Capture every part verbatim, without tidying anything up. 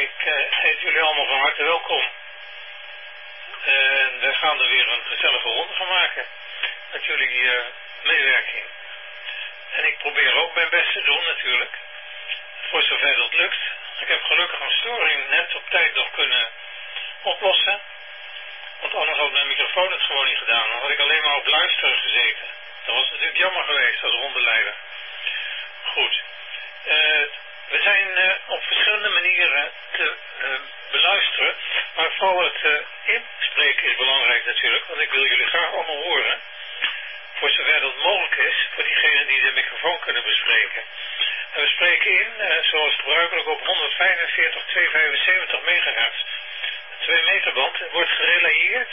ik uh, heet jullie allemaal van harte welkom. En we gaan er weer een gezellige ronde van maken met jullie uh, medewerking. En ik probeer ook mijn best te doen natuurlijk, voor zover dat lukt. Ik heb gelukkig een storing net op tijd nog kunnen oplossen, want anders had mijn microfoon het gewoon niet gedaan. Dan had ik alleen maar op luisteren gezeten. Dat was natuurlijk jammer geweest als rondeleider. Goed. Uh, we zijn uh, op verschillende manieren te uh, beluisteren, maar vooral het uh, inspreken is belangrijk natuurlijk, want ik wil jullie graag allemaal horen, voor zover dat mogelijk is, voor diegenen die de microfoon kunnen bespreken. En we spreken in, uh, zoals gebruikelijk, op honderdvijfenveertig komma tweehonderdvijfenzeventig megahertz. De twee meter band wordt gerelayeerd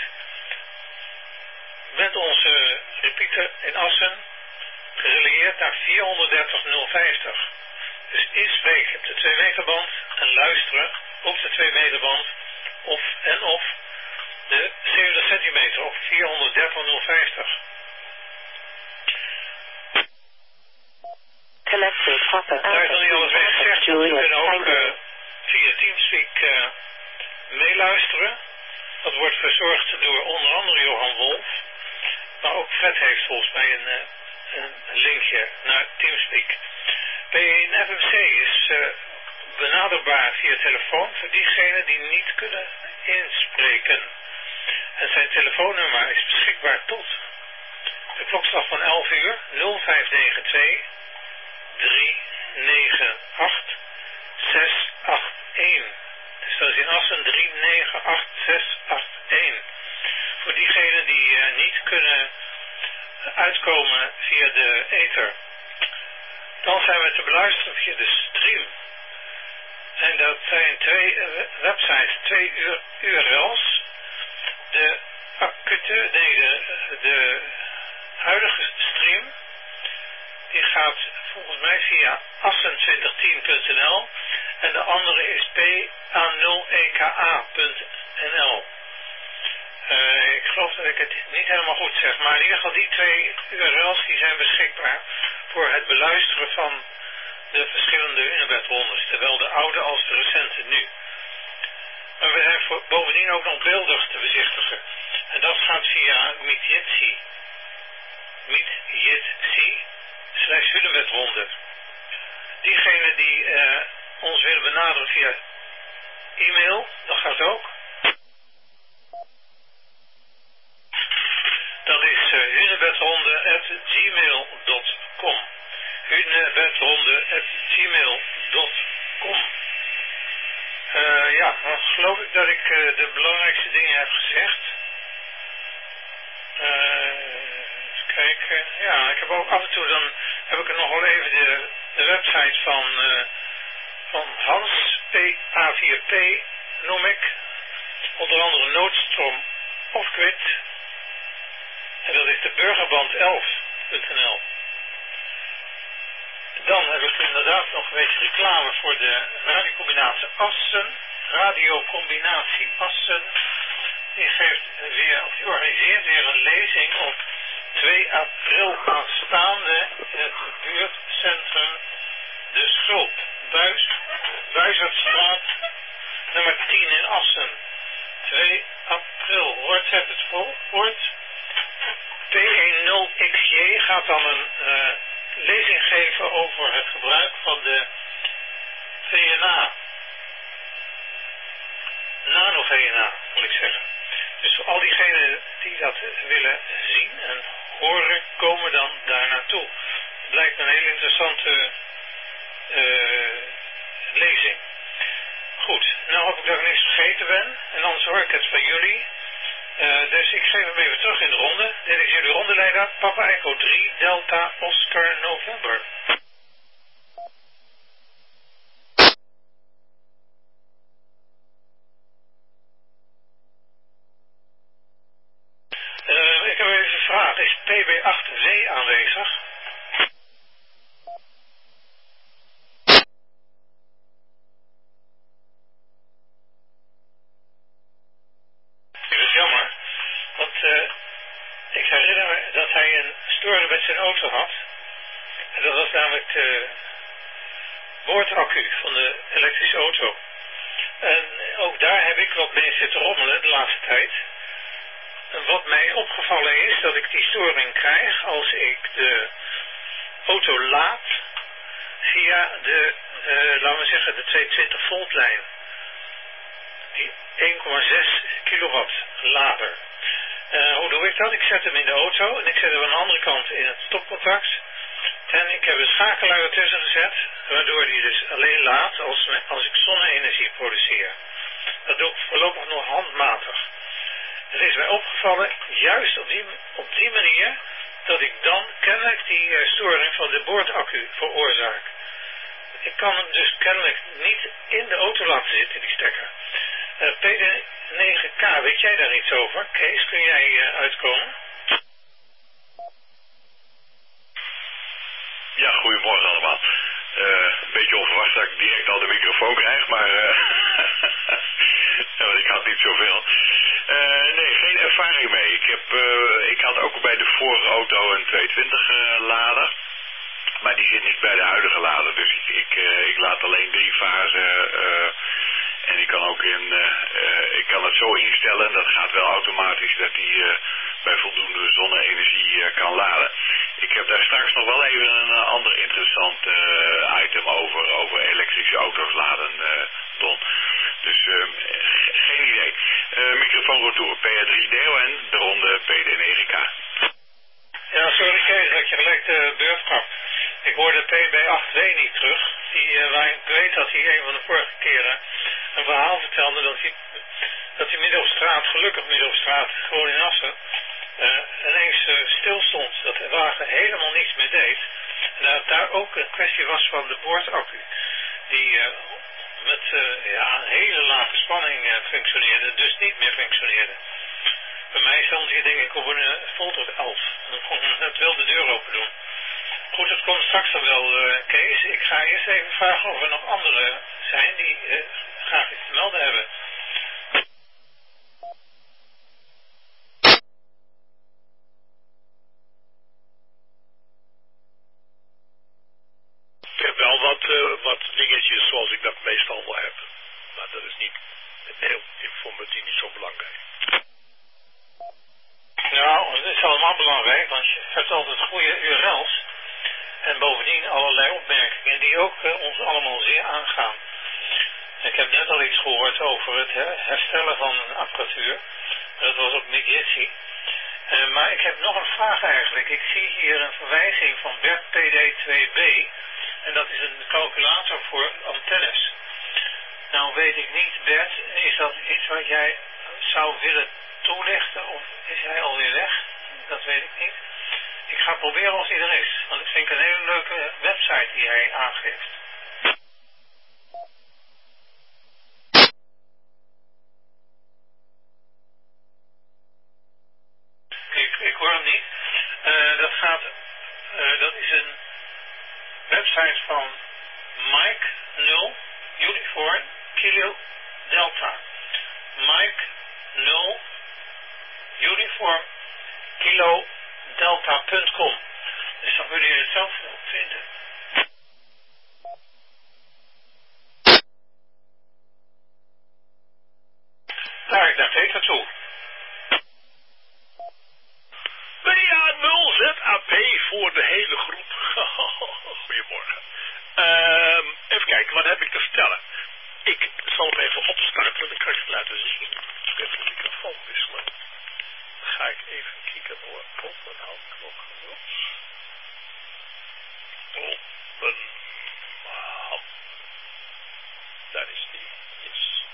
met onze repeater in Assen, gerelayeerd naar vierhonderddertig nul vijftig. Dus inspreken op de twee meter band en luisteren op de twee meter band of en of de zeventig centimeter op vierhonderddertig nul vijftig. Daar is nog niet alles mee gezegd, want we kunnen ook uh, via Teamspeak uh, meeluisteren. Dat wordt verzorgd door onder andere Johan Wolf, maar ook Fred heeft volgens mij een, uh, een linkje naar Teamspeak. B één F M C is uh, benaderbaar via telefoon voor diegenen die niet kunnen inspreken. En zijn telefoonnummer is beschikbaar tot de klokslag van elf uur nul vijf negen twee drie negen acht zes acht een. Dus dat is in Assen drie negen acht zes acht een. Voor diegenen die uh, niet kunnen uitkomen via de ether. Dan zijn we te beluisteren via de stream. En dat zijn twee uh, websites, twee U R L's. De acute, nee, de, de huidige stream, die gaat volgens mij via assen twintig tien punt n l en de andere is p a nul e k a punt n l. Uh, ik geloof dat ik het niet helemaal goed zeg, maar in ieder geval die twee U R L's die zijn beschikbaar voor het beluisteren van de verschillende Unibet-rondes, zowel de oude als de recente nu. Maar we zijn voor, bovendien ook nog beeldig te bezichtigen. En dat gaat via Meetjitsi. Meetjitsi slash Unibet-ronde. Diegenen die uh, ons willen benaderen via e-mail, dat gaat ook. Dat is uh, hunebedronde at gmail dot com. hunebedronde at gmail dot com. Uh, ja, dan geloof ik dat ik uh, de belangrijkste dingen heb gezegd. Uh, even kijken. Ja, ik heb ook af en toe, dan heb ik er nog wel even de, de website van, uh, van Hans P A vier P noem ik. Onder andere Noodstrom of Quit. En dat is de burgerband elf punt n l. Dan heb ik inderdaad nog een beetje reclame voor de radiocombinatie Assen. Radiocombinatie Assen. Die geeft weer, of die organiseert weer een lezing op twee april aanstaande in het buurtcentrum De Schulp. Buis, Buizerstraat nummer tien in Assen. twee april. Hoort het het woord? P nul X J gaat dan een uh, lezing geven over het gebruik van de V N A. Nano-V N A, moet ik zeggen. Dus voor al diegenen die dat willen zien en horen, komen dan daar naartoe. Het blijkt een hele interessante uh, lezing. Goed, nou hoop ik dat ik niks vergeten ben. En anders hoor ik het van jullie. Uh, dus ik geef hem even terug in de ronde. Dit is jullie rondeleider, Papa Echo drie, Delta, Oscar, November. Uh, ik heb even een vraag. Is P B acht W aanwezig? Dat is jammer. Want uh, ik herinner me dat hij een stoornis met zijn auto had. En dat was namelijk de boordaccu van de elektrische auto. En ook daar heb ik wat mee zitten rommelen de laatste tijd. En wat mij opgevallen is dat ik die storing krijg als ik de auto laad via de, uh, laten we zeggen, de tweehonderdtwintig volt lijn. Die één komma zes kilowatt lader. Uh, hoe doe ik dat? Ik zet hem in de auto en ik zet hem aan de andere kant in het stopcontact. En ik heb een schakelaar ertussen gezet, waardoor die dus alleen laat als, als ik zonne-energie produceer. Dat doe ik voorlopig nog handmatig. Het is mij opgevallen, juist op die, op die manier, dat ik dan kennelijk die uh, storing van de boordaccu veroorzaak. Ik kan hem dus kennelijk niet in de auto laten zitten, die stekker. Uh, P D negen K, weet jij daar iets over? Kees, kun jij uh, uitkomen? Ja, goedemorgen allemaal. Uh, een beetje onverwacht dat ik direct al de microfoon krijg, maar uh, ik had niet zoveel. Uh, nee, geen ervaring mee. Ik, heb, uh, ik had ook bij de vorige auto een tweehonderdtwintig uh, lader, maar die zit niet bij de huidige lader. Dus ik, ik, uh, ik laat alleen drie fasen uh, en ik kan ook in, uh, uh, ik kan het zo instellen, dat gaat wel automatisch, dat die uh, bij voldoende zonne-energie uh, kan laden. Ik heb daar straks nog wel even een uh, ander interessant uh, item over, over elektrische auto's laden, uh, Don. Dus uh, geen idee. Uh, microfoon retour, P R drie D O N, de ronde P D negen K. Ja, sorry Kees dat je gelijk de beurt gaf. Ik hoorde P B acht W niet terug. Die, uh, waar ik weet dat hij een van de vorige keren een verhaal vertelde dat hij, dat hij midden op straat, gelukkig midden op straat, gewoon in Assen, uh, ineens uh, stil stond. Dat de wagen helemaal niets meer deed. En dat daar ook een kwestie was van de boordaccu. Die uh, met uh, ja, een hele lage spanning uh, functioneerde, dus niet meer functioneerde. Bij mij stond hier denk ik op een uh, volt tot elf. En dan kon ik net wel de deur open doen. Goed, dat komt straks dan wel, uh, Kees. Ik ga eerst even vragen of er nog anderen zijn die uh, graag iets te melden hebben. Ik heb wel wat, uh, wat dingetjes zoals ik dat meestal wel heb. Maar dat is niet heel informatief, niet zo belangrijk. Nou, het is allemaal belangrijk, want je hebt altijd goede U R L's. En bovendien allerlei opmerkingen die ook uh, ons allemaal zeer aangaan. Ik heb net al iets gehoord over het herstellen van een apparatuur. Dat was op Midgetsi. Uh, maar ik heb nog een vraag eigenlijk. Ik zie hier een verwijzing van Bert P D twee B. En dat is een calculator voor antennes. Nou weet ik niet, Bert, is dat iets wat jij zou willen toelichten of is hij alweer weg? Dat weet ik niet. Ik ga proberen als hij er is, want ik vind het een hele leuke website die hij aangeeft. Ik, ik hoor hem niet. Uh, dat gaat, uh, dat is een website van Mike nul Uniform Kilo Delta. Mike nul Uniform Kilo Delta punt com. Dus dan kunnen jullie het zelf wel vinden. Daar, ik naar Peter toe. B A nul Z A P voor de hele groep. Goedemorgen. Uh, even kijken, wat heb ik te vertellen? Ik zal hem even opstarten, dan kan ik het laten zien. Even de microfoon wisselen. Dan ga ik even kijken hoor. Op mijn handknop. Op mijn hand. Daar is die. Yes.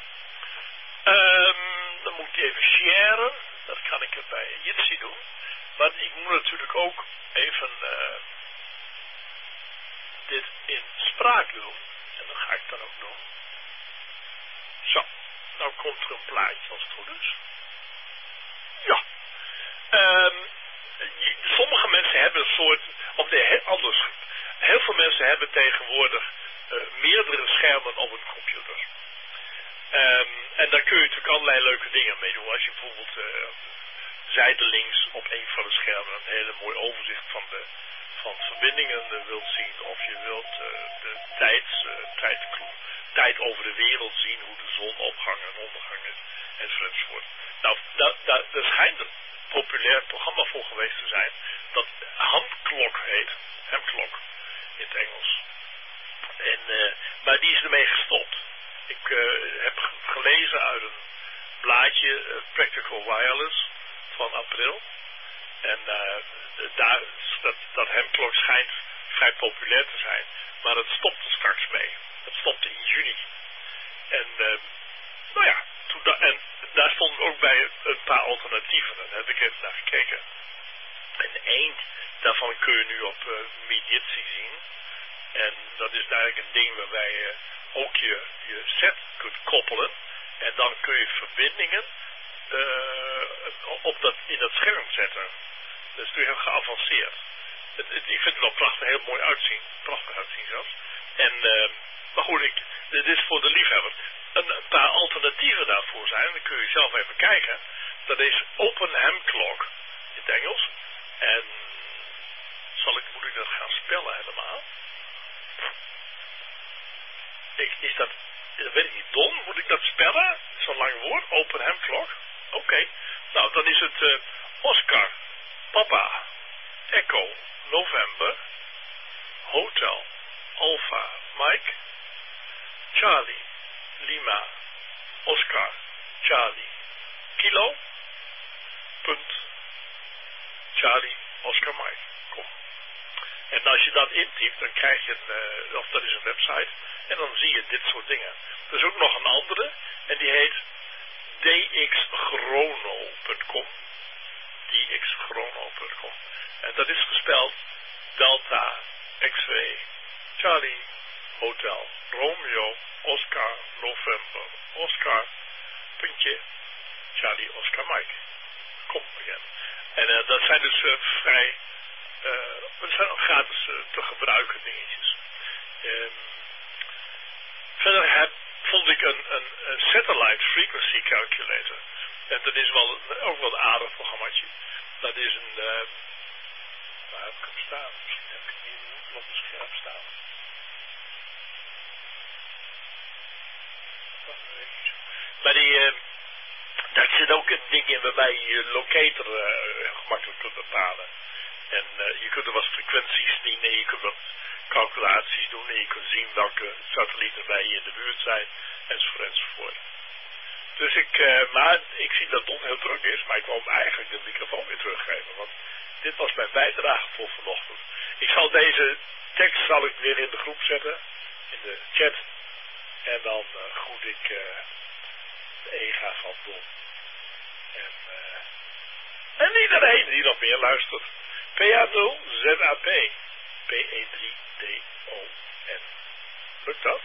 Um, dan moet ik even sharen. Dat kan ik er bij Jitsi doen. Maar ik moet natuurlijk ook even uh, dit in spraak doen. En dat ga ik dan ook doen. Zo, nou komt er een plaatje als het goed is. Ja. Um, sommige mensen hebben een soort, of nee, anders. Heel veel mensen hebben tegenwoordig uh, meerdere schermen op een computer. Um, en daar kun je natuurlijk allerlei leuke dingen mee doen. Als je bijvoorbeeld uh, zijdelings op een van de schermen een hele mooi overzicht van de van verbindingen uh, wilt zien. Of je wilt uh, de tijds, uh, tijdklok tijd over de wereld zien, hoe de zon opgang en ondergang is, enzovoort. Nou, daar da, da schijnt een populair programma voor geweest te zijn, dat Handklok heet, Hamclock in het Engels. En, uh, maar die is ermee gestopt. Ik uh, heb gelezen uit een blaadje, uh, Practical Wireless, van april. En uh, daar, dat, dat Hamclock schijnt vrij populair te zijn. Maar het stopte straks mee. Het stopte in juni. En uh, nou ja, toen da en daar stonden ook bij een paar alternatieven. Daar heb ik even naar gekeken. En één daarvan kun je nu op uh, Midjitsi zien. En dat is eigenlijk een ding waarbij je ook je, je set kunt koppelen. En dan kun je verbindingen uh, op dat, in dat scherm zetten. Dat is nu heel geavanceerd. Het, het, ik vind het wel prachtig, heel mooi uitzien. Prachtig uitzien zelfs. En, uh, maar goed, ik, dit is voor de liefhebber. Een, een paar alternatieven daarvoor zijn. Dan kun je zelf even kijken. Dat is Open Hamclock in het Engels. En zal ik, moet ik dat gaan spellen helemaal? Ik, is dat, dat weet ik niet, Don, moet ik dat spellen? Zo'n lang woord, Open Hamclock. Oké, okay. Nou dan is het uh, Oscar, Papa, Echo, November, Hotel, Alpha, Mike, Charlie, Lima, Oscar, Charlie, Kilo, punt, Charlie, Oscar, Mike. Kom. En als je dat intypt, dan krijg je een, uh, of dat is een website, en dan zie je dit soort dingen. Er is ook nog een andere, en die heet d x chrono punt com. d x chrono punt com. En dat is gespeld Delta, X-W, Charlie, Hotel, Romeo, Oscar, November, Oscar, puntje, Charlie, Oscar, Mike. Kom again. En uh, dat zijn dus uh, vrij, uh, dat zijn ook gratis uh, te gebruiken dingetjes. Um, verder heb, vond ik een, een, een Satellite Frequency Calculator. En dat is wel een, ook wel een aardig programmaatje. Dat is een, uh, waar heb ik hem staan? Misschien heb ik hem hier op het scherm staan. Maar die, uh, daar zit ook een ding in waarbij je je locator uh, gemakkelijk kunt bepalen. En uh, je kunt er wat frequenties zien en je kunt wat calculaties doen en je kunt zien welke satellieten bij je in de buurt zijn, enzovoort, enzovoort. Dus ik, uh, maar ik zie dat Don heel druk is, maar ik wil hem eigenlijk de microfoon weer teruggeven, want dit was mijn bijdrage voor vanochtend. Ik zal deze tekst zal ik weer in de groep zetten, in de chat, en dan uh, groet ik uh, de ega van Don. En, uh, en iedereen die nog meer luistert. P A nul Z A P. P E drie D O N. Lukt dat?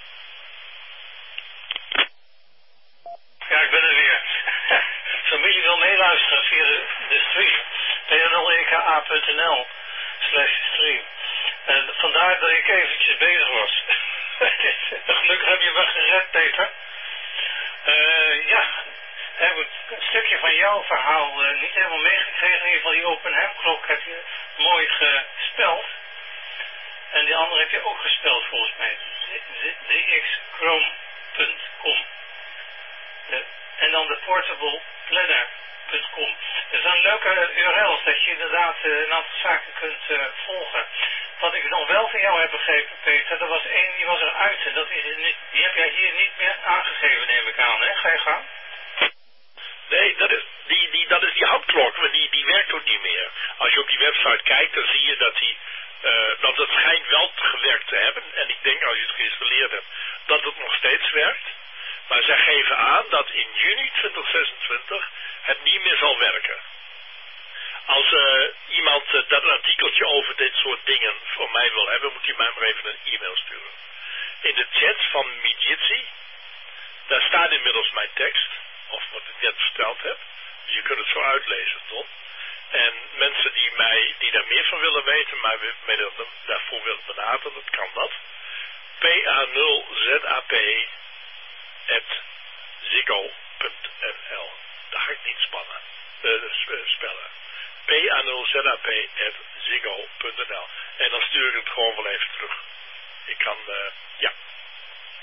Ja, ik ben er weer. Familie wil meeluisteren via de, de stream. p a nul e k a punt n l slash stream. En vandaar dat ik eventjes bezig was. Gelukkig heb je me gered, Peter. Uh, ja, heb ik een stukje van jouw verhaal uh, niet helemaal meegekregen. In ieder geval die Open Hamclock heb je mooi gespeld. En die andere heb je ook gespeld volgens mij. d x chrome punt com. Uh, en dan de portable planner punt com. Er zijn leuke U R L's dat je inderdaad uh, een aantal zaken kunt uh, volgen. Wat ik nog wel van jou heb begrepen, Peter, er was één die was eruit. En dat is niet, die heb jij hier niet meer aangegeven, neem ik aan, hè? Ga je gang? Nee, dat is die, die, dat is die Handklok, maar die, die werkt ook niet meer. Als je op die website kijkt, dan zie je dat die, uh, dat het schijnt wel gewerkt te hebben. En ik denk, als je het geïnstalleerd hebt, dat het nog steeds werkt. Maar zij geven aan dat in juni twintig zesentwintig het niet meer zal werken. Als uh, iemand uh, dat artikeltje over dit soort dingen voor mij wil hebben, moet hij mij maar even een e-mail sturen. In de chat van Midjitsi, daar staat inmiddels mijn tekst, of wat ik net verteld heb. Dus je kunt het zo uitlezen, toch? En mensen die mij, die daar meer van willen weten, maar mij daarvoor willen benaderen, dat kan dat. P A nul Z A P at ziggo punt n l. Dat ga ik niet spannen, uh, spellen. P A nul Z A P at ziggo punt n l. En dan stuur ik het gewoon wel even terug. Ik kan, uh, ja.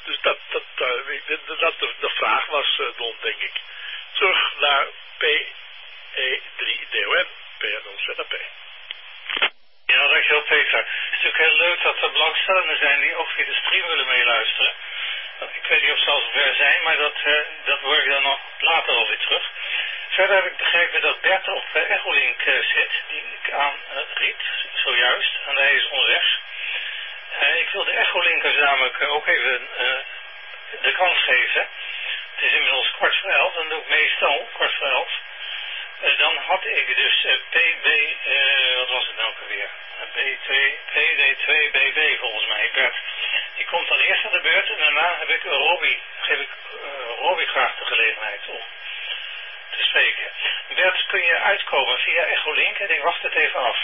Dus dat, dat, uh, dat de, de vraag was, uh, Don, denk ik. Terug naar P E drie D O N, P N O Z P. Ja, dankjewel Peter. Het is natuurlijk heel leuk dat er belangstellenden zijn die ook via de stream willen meeluisteren. Ik weet niet of ze al zover zijn, maar dat, uh, dat hoor ik dan nog later alweer terug. Verder heb ik begrepen dat Bert op uh, Echolink uh, zit, die ik aan uh, riep, zojuist, en hij is onderweg. Uh, ik wil de Echolinkers namelijk uh, ook even uh, de kans geven. Het is inmiddels kwart voor elf, dan doe ik meestal kwart voor elf. Uh, dan had ik dus uh, P B, uh, wat was het nou weer? B twee, P D twee B B volgens mij, Bert. Die komt dan eerst aan de beurt en daarna heb ik Robbie, geef ik uh, Robbie graag de gelegenheid om te spreken. Bert, kun je uitkomen via Echolink en ik wacht het even af.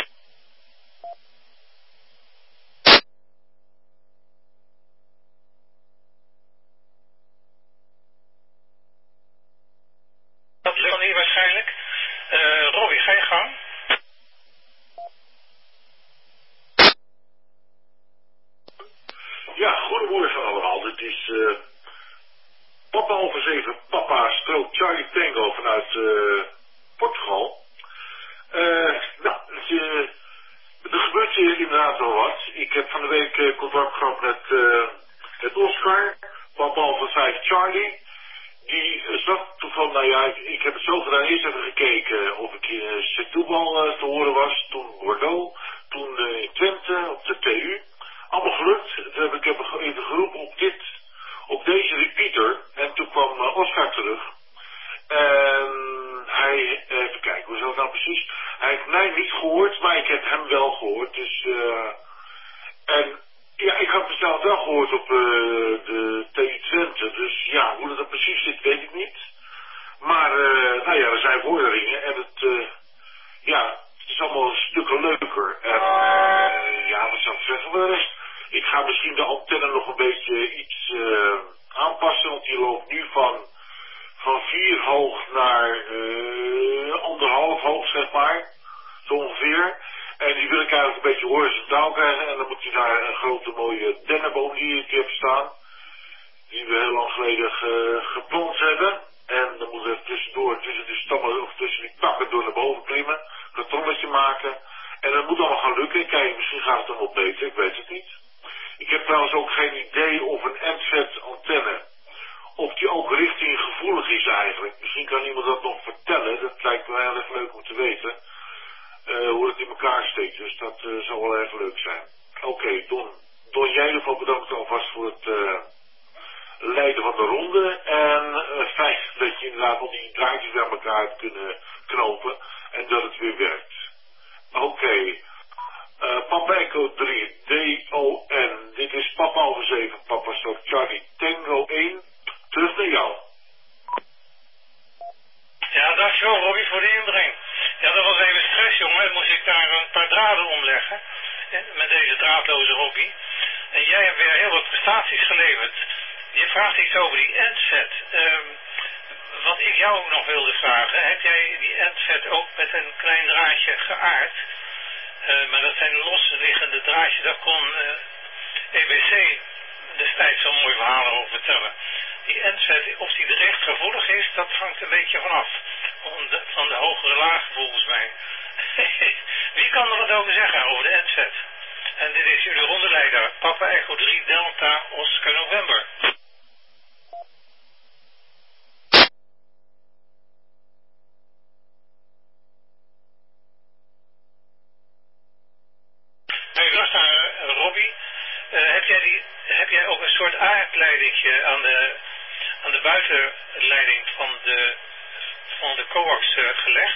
Dat lukt niet waarschijnlijk. Uh, Robbie, ga je gang. Ja, goedemorgen allemaal. Dit is uh, Papa over zeven, Papa strook Charlie Tango vanuit uh, Portugal. Uh, nou, het, uh, er gebeurt hier inderdaad wel wat. Ik heb van de week uh, contact gehad met, uh, met Oscar, Papa over vijf Charlie. Die uh, zat toevallig, nou ja, ik, ik heb het zo gedaan, eerst even gekeken of ik in uh, Setúbal uh, te horen was, toen Bordeaux, toen uh, in Twente op de T U. Allemaal gelukt. Toen heb ik heb even geroepen op dit, op deze repeater. En toen kwam uh, Oscar terug. En hij, even kijken, hoe zou het nou precies? Hij heeft mij niet gehoord, maar ik heb hem wel gehoord. Dus, uh, en ja, ik had mezelf wel gehoord op uh, de T U Twente. Dus ja, hoe dat er precies zit, weet ik niet. Maar, uh, nou ja, er zijn vorderingen en het, uh, ja, het is allemaal een stuk leuker. En, uh, ja, wat zou ik zeggen? Ik ga misschien de antenne nog een beetje iets uh, aanpassen, want die loopt nu van, van vier hoog naar uh, anderhalf hoog, zeg maar, zo ongeveer. En die wil ik eigenlijk een beetje horizontaal krijgen en dan moet je daar een grote mooie dennenboom die ik heb staan, die we heel lang geleden ge, geplant hebben. En dan moet er tussendoor, tussen de stammen of tussen die takken door naar boven klimmen, een kartonnetje maken. En dat moet allemaal gaan lukken. Kijk, misschien gaat het dan wel beter, ik weet het niet. Ik heb trouwens ook geen idee of een N V antenne, of die ook richtinggevoelig is eigenlijk. Misschien kan iemand dat nog vertellen, dat lijkt me heel erg leuk om te weten, uh, hoe het in elkaar steekt. Dus dat uh, zou wel erg leuk zijn. Oké, okay, Don, Don, jij in ieder geval bedankt alvast voor het uh, leiden van de ronde. En uh, fijn dat je inderdaad al die draadjes bij elkaar hebt kunnen knopen en dat het weer werkt. Oké. Okay. Uh, Papa Echo drie, D O N. Dit is Papa over zeven, Papa Strook Charlie Tango één. Terug naar jou. Ja, dankjewel Robbie voor de inbreng. Ja, dat was even stress, jongen. Dan moest ik daar een paar draden omleggen. Met deze draadloze Robbie. En jij hebt weer heel wat prestaties geleverd. Je vraagt iets over die endset. Um, wat ik jou ook nog wilde vragen. Heb jij die endset ook met een klein draadje geaard? Uh, maar dat zijn losliggende draadjes, daar kon uh, E B C destijds zo'n mooi verhaal over vertellen. Die endset, of die er echt gevoelig is, dat hangt een beetje vanaf. Van de, van de hogere lagen volgens mij. Wie kan er wat over zeggen over de endset? En dit is jullie rondeleider, Papa Echo drie Delta Oscar November. Hey, wacht aan Robbie. Uh, heb, jij die, heb jij ook een soort aardleidingje aan de, aan de buitenleiding van de, van de coax uh, gelegd?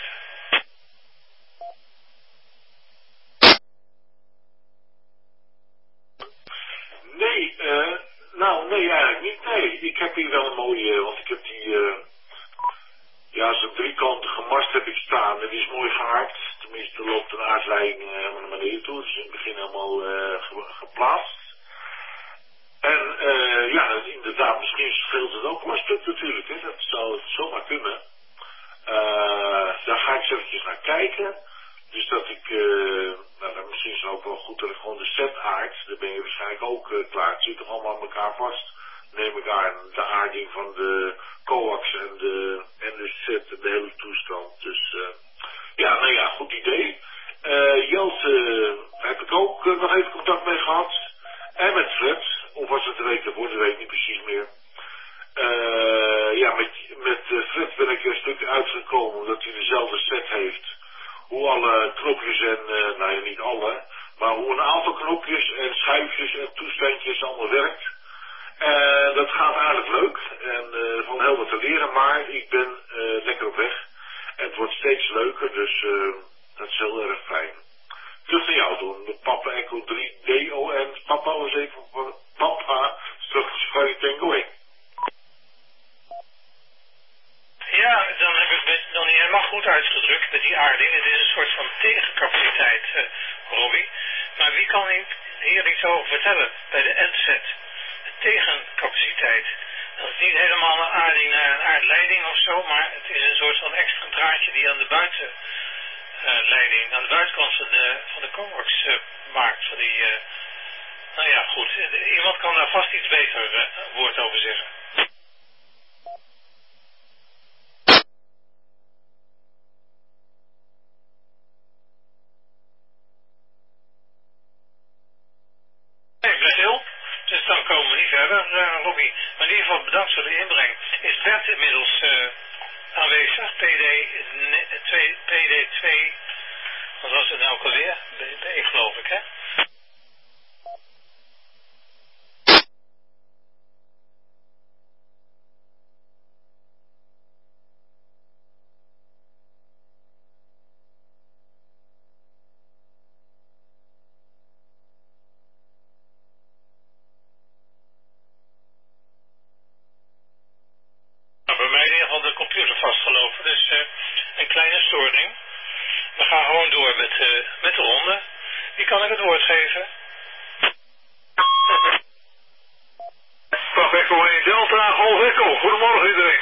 Nee, uh, nou nee eigenlijk niet. Nee, ik heb hier wel een mooie, want ik heb die, uh, ja, zo'n driekantige mast heb ik staan. En die is mooi gehaakt. Tenminste, er loopt een aardleiding uh, naar beneden toe. Dus in het begin helemaal uh, ge geplaatst. En uh, ja, inderdaad, misschien scheelt het ook maar een stuk natuurlijk. Hè. Dat zou zomaar kunnen. Uh, daar ga ik eens eventjes naar kijken. Dus dat ik, uh, nou, misschien is het ook wel goed dat ik gewoon de set aard. Daar ben je waarschijnlijk ook uh, klaar. Het zit toch allemaal aan elkaar vast. en de aarding van de coax en de, en de set en de hele toestand. Dus uh, ja, nou ja, goed idee. Uh, Jelte heb ik ook uh, nog even contact mee gehad. En met Fred, of was het de week ervoor, dat weet ik niet precies meer. Uh, ja, met, met uh, Fred ben ik een stuk uitgekomen omdat hij dezelfde set heeft. Hoe alle knopjes en, uh, nou ja, niet alle, maar hoe een aantal knopjes en schuifjes en toestandjes allemaal werkt. En dat gaat aardig leuk en uh, van heel wat te leren, maar ik ben uh, lekker op weg. En het wordt steeds leuker, dus uh, dat is heel erg fijn. Terug naar jou doen, Papa Echo drie D O N, Papa was even voor Papa, terug Tango één. Ja, dan heb ik het nog niet helemaal goed uitgedrukt met die aarding. Het is een soort van tegencapaciteit, uh, Robbie. Maar wie kan hier iets over vertellen bij de N Z? De tegencapaciteit. Dat is niet helemaal een aarding naar een aardleiding of zo, maar het is een soort van extra draadje die aan de buitenleiding, uh, aan de buitenkant van de, van de coax uh, maakt. Van die, uh, nou ja, goed. Iemand kan daar vast iets beter uh, woord over zeggen. Ik ben stil, dus dan komen we niet verder, uh, Robbie. Maar in ieder geval bedankt voor de inbreng. Is Bert inmiddels uh, aanwezig? P D twee, wat was het nou ook alweer? B, geloof ik, hè? Bij mij in ieder geval de computer vastgelopen, dus uh, een kleine storing. We gaan gewoon door met, uh, met de ronde. Wie kan ik het woord geven? Papa Echo één Delta, Golf Echo. Goedemorgen iedereen.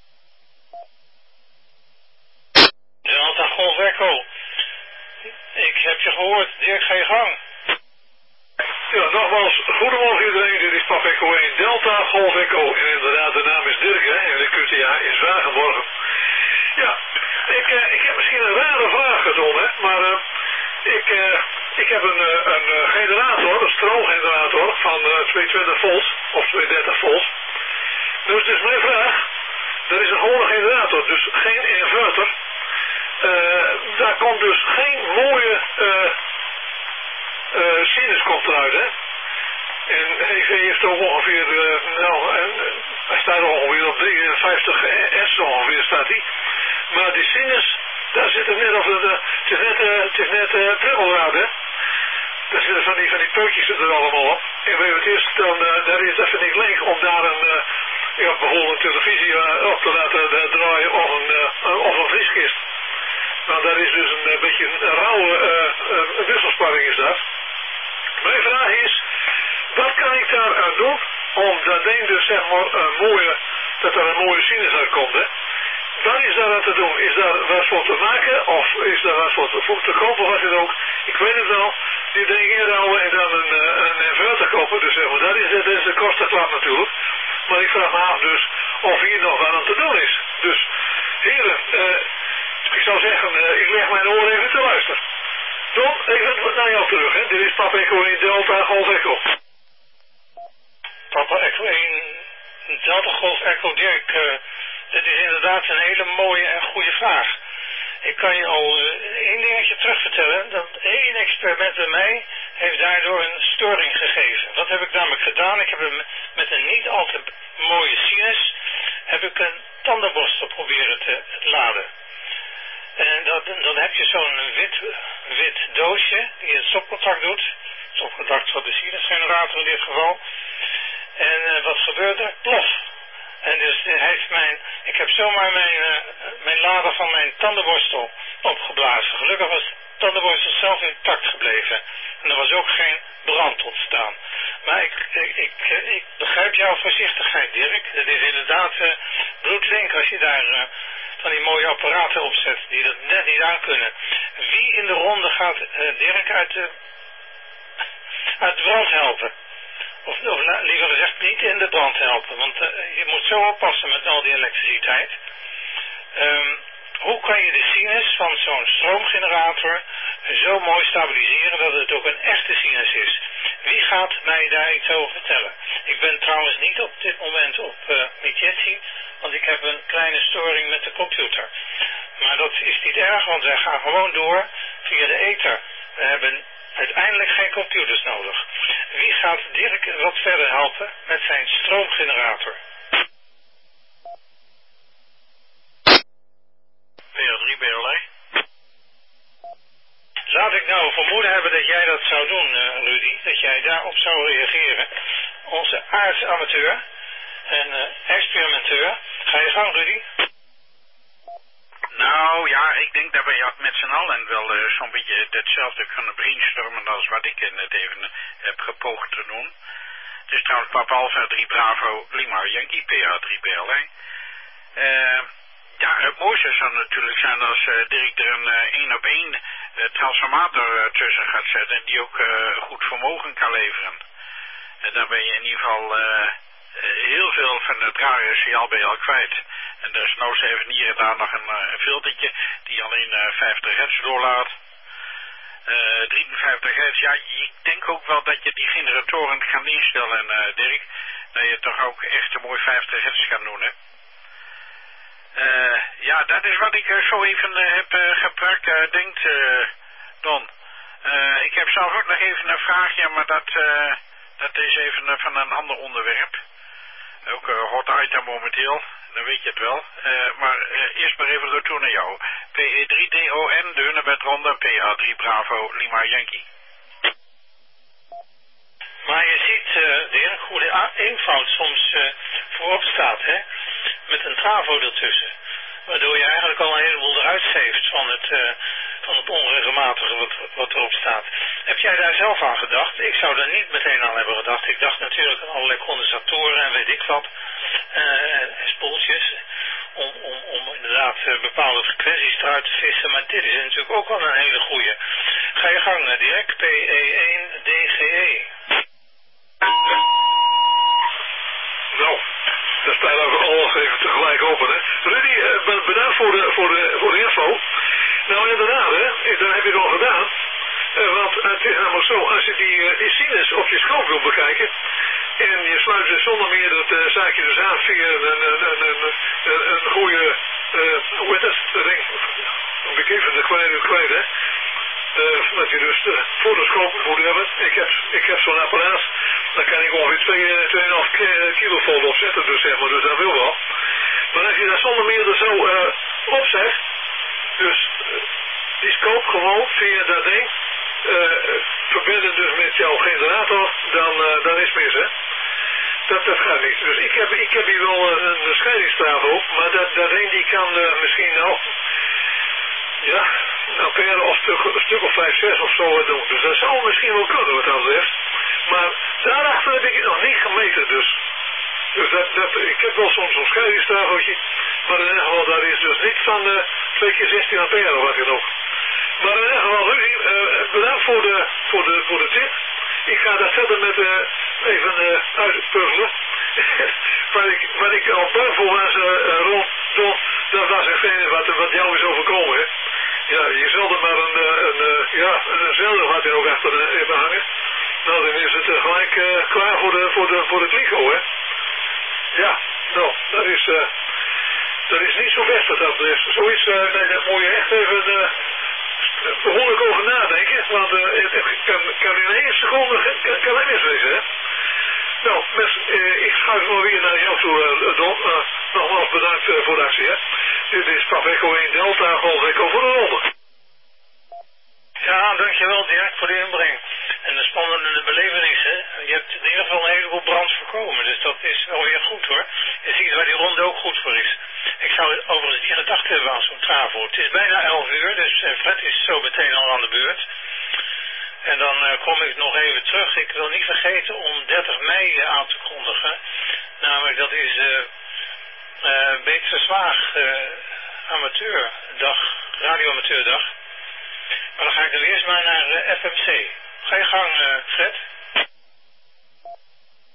Delta, Golf Echo. Ik heb je gehoord, Dirk, ga je gang. Ja, nogmaals, goedemorgen iedereen. Dit is Papa Echo één Delta, Golf Echo. En inderdaad, de naam is Dirk, hè, en de Q T A in Zwagenborg. Ja, ik, uh, ik heb misschien een rare vraag gezonden, hè, maar uh, ik, uh, ik heb een, uh, een uh, generator, een stroomgenerator van uh, tweehonderdtwintig volt of tweehonderddertig volt. Dus, dus mijn vraag, dat is een gewone generator, dus geen inverter. Uh, daar komt dus geen mooie uh, uh, sinus komt eruit, hè. En H V heeft ook ongeveer, uh, nou, uh, hij staat ongeveer op drieënvijftig hertz ongeveer staat hij. Maar die sinus, daar zit er net of het, uh, het is net, uh, het is net uh, trebbelraad, hè. Daar zitten van die, van die peukjes er allemaal op. En weet je wat het is, dan, uh, daar is even niet leeg om daar een, uh, ja, bijvoorbeeld een televisie uh, op te laten uh, draaien of een, uh, of een vrieskist. Nou, daar is dus een, een beetje een rauwe uh, uh, wisselspanning is dat. Mijn vraag is, wat kan ik daar aan doen om dat ding dus zeg maar een mooie, dat er een mooie sinus uitkomt, hè? Wat is daar aan te doen? Is daar wat voor te maken of is daar wat voor te, voor te kopen of wat dan ook? Ik weet het wel, die ding inhouden en dan een, een inverter kopen, dus zeg maar, dat is, dat is de kostenklap natuurlijk. Maar ik vraag me af dus of hier nog wat aan te doen is. Dus, heren, uh, ik zou zeggen, uh, ik leg mijn oren even te luisteren. Don, even naar jou terug, hè. Dit is Papa Echo één Delta Golf Echo. Papa Echo één Delta Golf Echo, Dirk, uh, dit is inderdaad een hele mooie en goede vraag. Ik kan je al uh, één dingetje terugvertellen, dat één experiment bij mij heeft daardoor een storing gegeven. Wat heb ik namelijk gedaan? Ik heb hem met een niet al te mooie sinus, heb ik een tandenborstel proberen te laden. En dat, dan heb je zo'n wit, wit doosje die het stopcontact doet. Stopcontact van de sinusgenerator in dit geval. En uh, wat gebeurt er? Plof. En dus uh, heeft mijn, ik heb zomaar mijn, uh, mijn lader van mijn tandenborstel opgeblazen. Gelukkig was de tandenborstel zelf intact gebleven. En er was ook geen brand ontstaan. Maar ik, ik, ik, ik begrijp jouw voorzichtigheid, Dirk. Het is inderdaad uh, bloedlink als je daar uh, van die mooie apparaten opzet die dat net niet aan kunnen. Wie in de ronde gaat uh, Dirk uit de, uit de brand helpen? Of, of liever gezegd niet in de brand helpen. Want uh, je moet zo oppassen met al die elektriciteit. Um, hoe kan je de sinus van zo'n stroomgenerator zo mooi stabiliseren dat het ook een echte sinus is? Wie gaat mij daar iets over vertellen? Ik ben trouwens niet op dit moment op uh, Midjeti, want ik heb een kleine storing met de computer. Maar dat is niet erg, want wij gaan gewoon door via de ether. We hebben uiteindelijk geen computers nodig. Wie gaat Dirk wat verder helpen met zijn stroomgenerator? P A drie B L E. Laat ik nou vermoeden hebben dat jij dat zou doen, uh, Rudy. Dat jij daarop zou reageren. Onze aartsamateur en uh, experimenteur. Ga je gang, Rudy? Nou ja, ik denk dat wij met z'n allen wel uh, zo'n beetje hetzelfde kunnen brainstormen als wat ik net even uh, heb gepoogd te doen. Het is trouwens Papa Alpha drie Bravo Lima Yankee P A drie B L E. Uh, ja, het mooiste zou natuurlijk zijn als uh, Dirk er een één op één uh, transformator uh, tussen gaat zetten die ook uh, goed vermogen kan leveren. En dan ben je in ieder geval uh, heel veel van het rare signaal bij al kwijt. En er is nou even hier en daar nog een, een filtertje die alleen uh, vijftig hertz doorlaat. Uh, drieënvijftig hertz, ja, ik denk ook wel dat je die generatoren kan instellen, uh, Dirk. Dat je toch ook echt een mooi vijftig hertz kan doen, hè. Uh, ja, dat is wat ik uh, zo even uh, heb uh, gebruikt, uh, denkt uh, Don. Uh, ik heb zelf ook nog even een vraagje, maar dat, uh, dat is even uh, van een ander onderwerp. Ook uh, hot item momenteel, dan weet je het wel. Uh, maar uh, eerst maar even retour naar jou. P E drie D O N, de Hunebed Ronde, P A drie Bravo, Lima Yankee. Maar je ziet, uh, Dirk, hoe de eenvoud soms uh, voorop staat, hè? Met een travo ertussen. Waardoor je eigenlijk al een heleboel eruit geeft van het, uh, van het onregelmatige wat, wat erop staat. Heb jij daar zelf aan gedacht? Ik zou daar niet meteen aan hebben gedacht. Ik dacht natuurlijk aan allerlei condensatoren en weet ik wat. Uh, en spoeltjes. Om, om, om inderdaad uh, bepaalde frequenties eruit te vissen. Maar dit is natuurlijk ook wel een hele goeie. Ga je gang, uh, Dirk. P E één D G E. Nou, daar staat ook alles even tegelijk open, hè. Rudy, uh, bedankt voor de, voor, de, voor de info. Nou, inderdaad, hè, dat heb je al gedaan. Uh, want het is namelijk zo, als je die, uh, die sinus op je scope wil bekijken, en je sluit dus zonder meer dat uh, zaakje dus aan via een, een, een, een, een, een goede, uh, hoe heet dat, ring, moet ik even de kwijt, kwijt hè. Uh, dat je dus uh, voor de scope moet hebben. Ik heb, ik heb zo'n apparaat, daar kan ik ongeveer twee komma vijf kilovolt op zetten, dus zeg maar, dus dat wil wel. Maar als je dat zonder meer er zo uh, opzet, dus uh, die scope gewoon via dat ding, uh, verbinden dus met jouw generator, dan, uh, dan is het mis, hè. Dat, dat gaat niet. Dus ik heb, ik heb hier wel een, een scheidingstravo, maar dat, dat ding die kan uh, misschien nou, ja, een ampère of stuk, een stuk of vijf, zes of zo doen. Dus dat zou misschien wel kunnen wat dat betreft. Maar daarachter heb ik het nog niet gemeten, dus. Dus dat, dat, ik heb wel soms zo'n scheidingstravootje, maar in ieder geval daar is dus niet van uh, twee keer zestien ampère of wat dan ook. Maar in ieder geval, Rudy, uh, bedankt voor de, voor, de, voor de tip. Ik ga daar verder met uh, even uh, uitpuzzelen. waar, ik, waar ik al bang voor was, uh, rond, rond, dat was hetgene wat, wat jou is overkomen. Hè. Ja, je zal er maar een, een, een ja, een zelder wat er ook achter uh, hebben hangen. Nou, dan is het uh, gelijk uh, klaar voor de, voor de, voor de kliko, hè. Ja, nou, dat is, uh, dat is niet zo best wat dat betreft. Zoiets, uh, daar moet je echt even uh, behoorlijk over nadenken, want uh, het, het kan, kan in één seconde kan, kan het miswezen, hè. Nou, mes, uh, ik schuif wel weer naar jou toe, uh, Don. Uh, nogmaals bedankt uh, voor de actie, hè. Dit is Papa Echo één Delta, Golf Echo voor de ronde. Ja, dankjewel Dirk voor de inbreng. En de spannende belevenis, hè. Je hebt in ieder geval een heleboel brand voorkomen, dus dat is wel weer goed hoor. Je ziet waar die ronde ook goed voor is. Ik zou overigens niet gedacht hebben aan zo'n travo. Het is bijna elf uur, dus Fred is zo meteen al aan de beurt. En dan uh, kom ik nog even terug. Ik wil niet vergeten om dertig mei aan te kondigen. Namelijk dat is uh, uh, Beetse Zwaag uh, amateurdag, radioamateurdag. Maar dan ga ik nu eerst maar naar uh, F M C. Ga je gang, uh, Fred?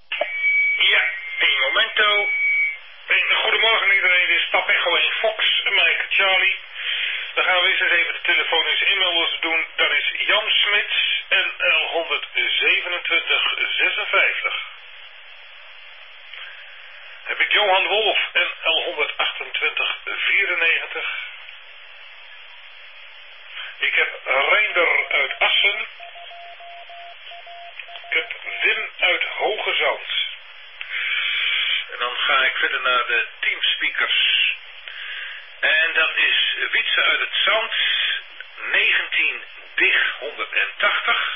is Pap Echo één Fox en Mike Charlie. Dan gaan we eens even de telefonische inmelders doen. Dat is Jan Smits en L honderdzevenentwintig zesenvijftig. Heb ik Johan Wolf en L honderdachtentwintig vierennegentig. Ik heb Reinder uit Assen. Ik heb Wim uit Hoge Zand. En dan ga ik verder naar de teamspeakers. En dat is Wietse uit het Zand, negentien dig honderdtachtig.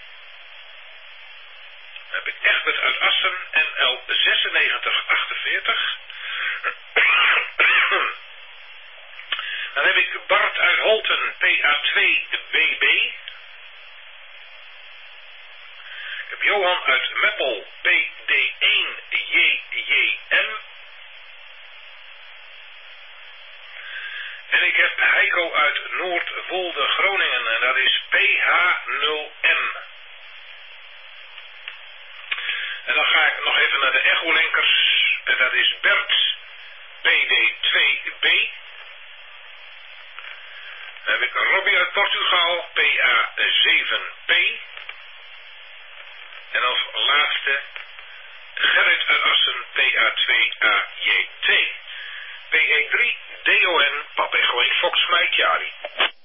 Dan heb ik Egbert uit Assen en L zesennegentig achtenveertig. Dan heb ik Bart uit Holten, P A twee B B. Ik heb Johan uit Meppel, P D één J J M. En ik heb Heiko uit Noordwolde, Groningen, en dat is P H nul M. En dan ga ik nog even naar de echolinkers, en dat is Bert, P D twee B. Dan heb ik Robbie uit Portugal, P A zeven P. En als laatste Gerrit uit Assen, P A twee A J T. P E drie D O N, Pap Echo één Fox, Mike Charlie.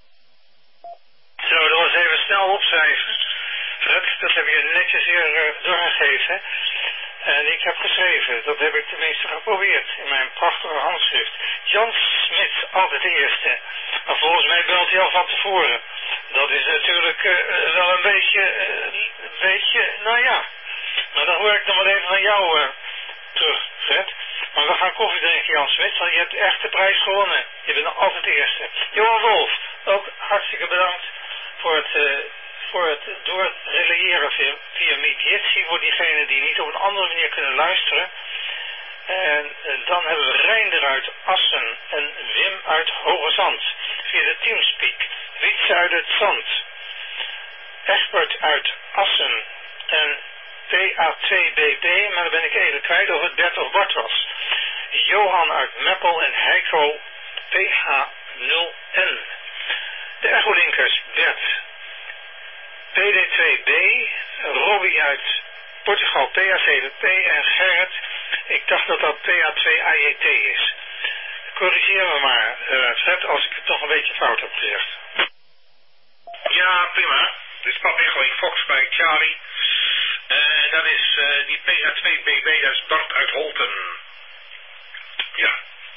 Zo, dat was even snel opschrijven. Fred, dat heb je netjes hier uh, doorgegeven. En ik heb geschreven, dat heb ik tenminste geprobeerd in mijn prachtige handschrift. Jan Smit, altijd de eerste. Maar volgens mij belt hij al van tevoren. Dat is natuurlijk uh, wel een beetje, uh, een beetje, nou ja. Maar dan hoor ik nog wel even van jou uh, terug, Fred. Maar we gaan koffie drinken, Jan Smit, want je hebt echt de prijs gewonnen. Je bent nog altijd de eerste. Johan Wolf, ook hartstikke bedankt voor het... Uh, voor het doorrelayeren via, via Meet voor diegenen die niet op een andere manier kunnen luisteren. En, en dan hebben we Reinder uit Assen en Wim uit Hoge Zand via de Teamspeak. Wietse uit het Zand, Egbert uit Assen en P A twee B B, maar dan ben ik even kwijt of het Bert of Bart was. Johan uit Meppel en Heiko P H nul N. De echolinkers Bert P D twee B, Robbie uit Portugal P A zeven P en Gerrit, ik dacht dat dat P A twee A J T is. Corrigeer me maar, uh, Fred, als ik het toch een beetje fout heb gezegd. Ja, prima. Dit is Pap Echo één Fox bij Charlie. Uh, dat is uh, die P A twee B B, dat is Bart uit Holten. Ja.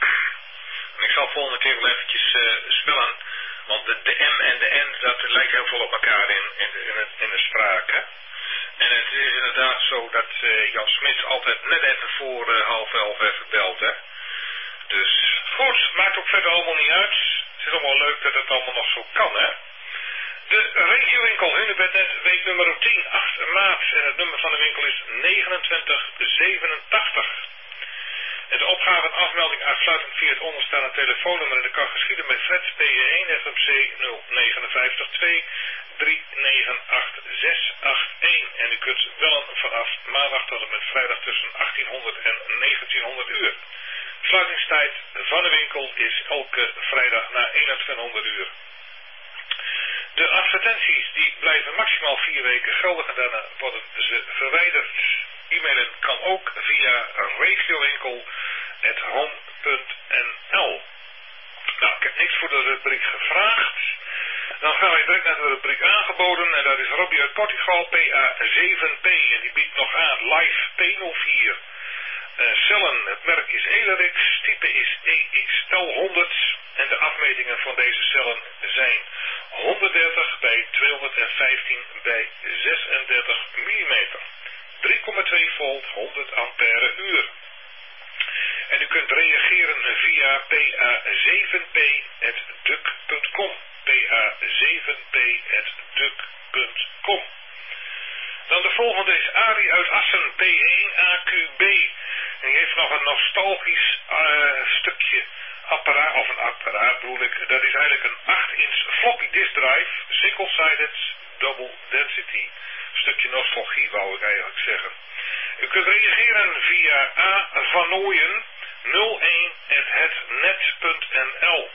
En ik zal volgende keer wel eventjes uh, spellen. Want de, de M en de N, dat lijkt heel veel op elkaar in, in, de, in, het, in de spraak. Hè? En het is inderdaad zo dat uh, Jan Smits altijd net even voor uh, half elf even belt. Hè? Dus goed, maakt ook verder allemaal niet uit. Het is allemaal leuk dat het allemaal nog zo kan. Hè? De regiowinkel Hunebednet, week nummer tien, acht maart. En het nummer van de winkel is negenentwintig zevenentachtig. En de opgave en afmelding uitsluitend via het onderstaande telefoonnummer. En dat kan geschieden met Fred P één F M C nul vijf negen twee drie negen acht zes acht één. En u kunt bellen vanaf maandag tot en met vrijdag tussen achttienhonderd en negentienhonderd uur. Sluitingstijd van de winkel is elke vrijdag na eenentwintighonderd uur. De advertenties die blijven maximaal vier weken geldig en daarna worden ze verwijderd. E-mailen kan ook via regiowinkel at home punt n l. Nou, ik heb niks voor de rubriek gevraagd. Dan gaan we direct naar de rubriek aangeboden. En dat is Robbie uit Portugal, P A zeven P. En die biedt nog aan Live P nul vier. Uh, cellen, het merk is Elerix, type is E X L honderd. En de afmetingen van deze cellen zijn honderddertig bij tweehonderdvijftien bij zesendertig millimeter. drie komma twee volt, honderd ampère uur. En u kunt reageren via P A zeven P at duck punt com. P A zeven P at duck punt com. Dan de volgende is Arie uit Assen, P één A Q B. En die heeft nog een nostalgisch uh, stukje apparaat, of een apparaat bedoel ik. Dat is eigenlijk een acht inch floppy disk drive, single-sided, double density. Stukje nostalgie wou ik eigenlijk zeggen. U kunt reageren via A Van Nooyen nul één at hetnet punt n l.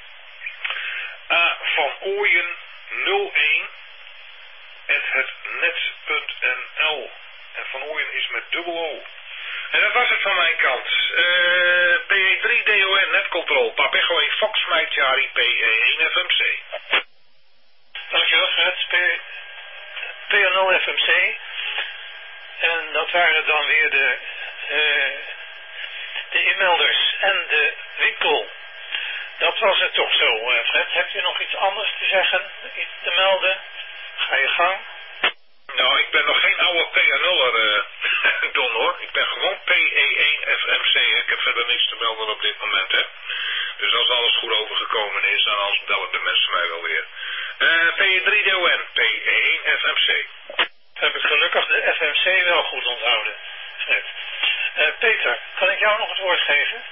A van Ooyen nul een at hetnet punt n l. En Van Ooyen is met dubbel O. En dat was het van mijn kant. Uh, P E drie D O N netcontrol. Papecho één Fox Mike Charlie P E één F M C. Dankjewel Fred. P O nul F M C. En dat waren dan weer de, uh, de inmelders en de winkel. Dat was het toch zo, uh, Fred. Hebt u nog iets anders te zeggen? Iets te melden? Ga je gang. Nou, ik ben nog geen oude P A nuller, uh, Don hoor. Ik ben gewoon P E één F M C. Ik heb verder niks te melden op dit moment, hè. Dus als alles goed overgekomen is, dan anders bellen de mensen mij wel weer. Uh, P E drie D O N, P E één F M C. Heb ik gelukkig de F M C wel goed onthouden, Fred. Uh, Peter, kan ik jou nog het woord geven?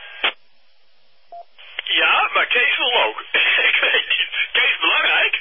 Ja, maar Kees wil ook. Ik weet niet. Kees, belangrijk?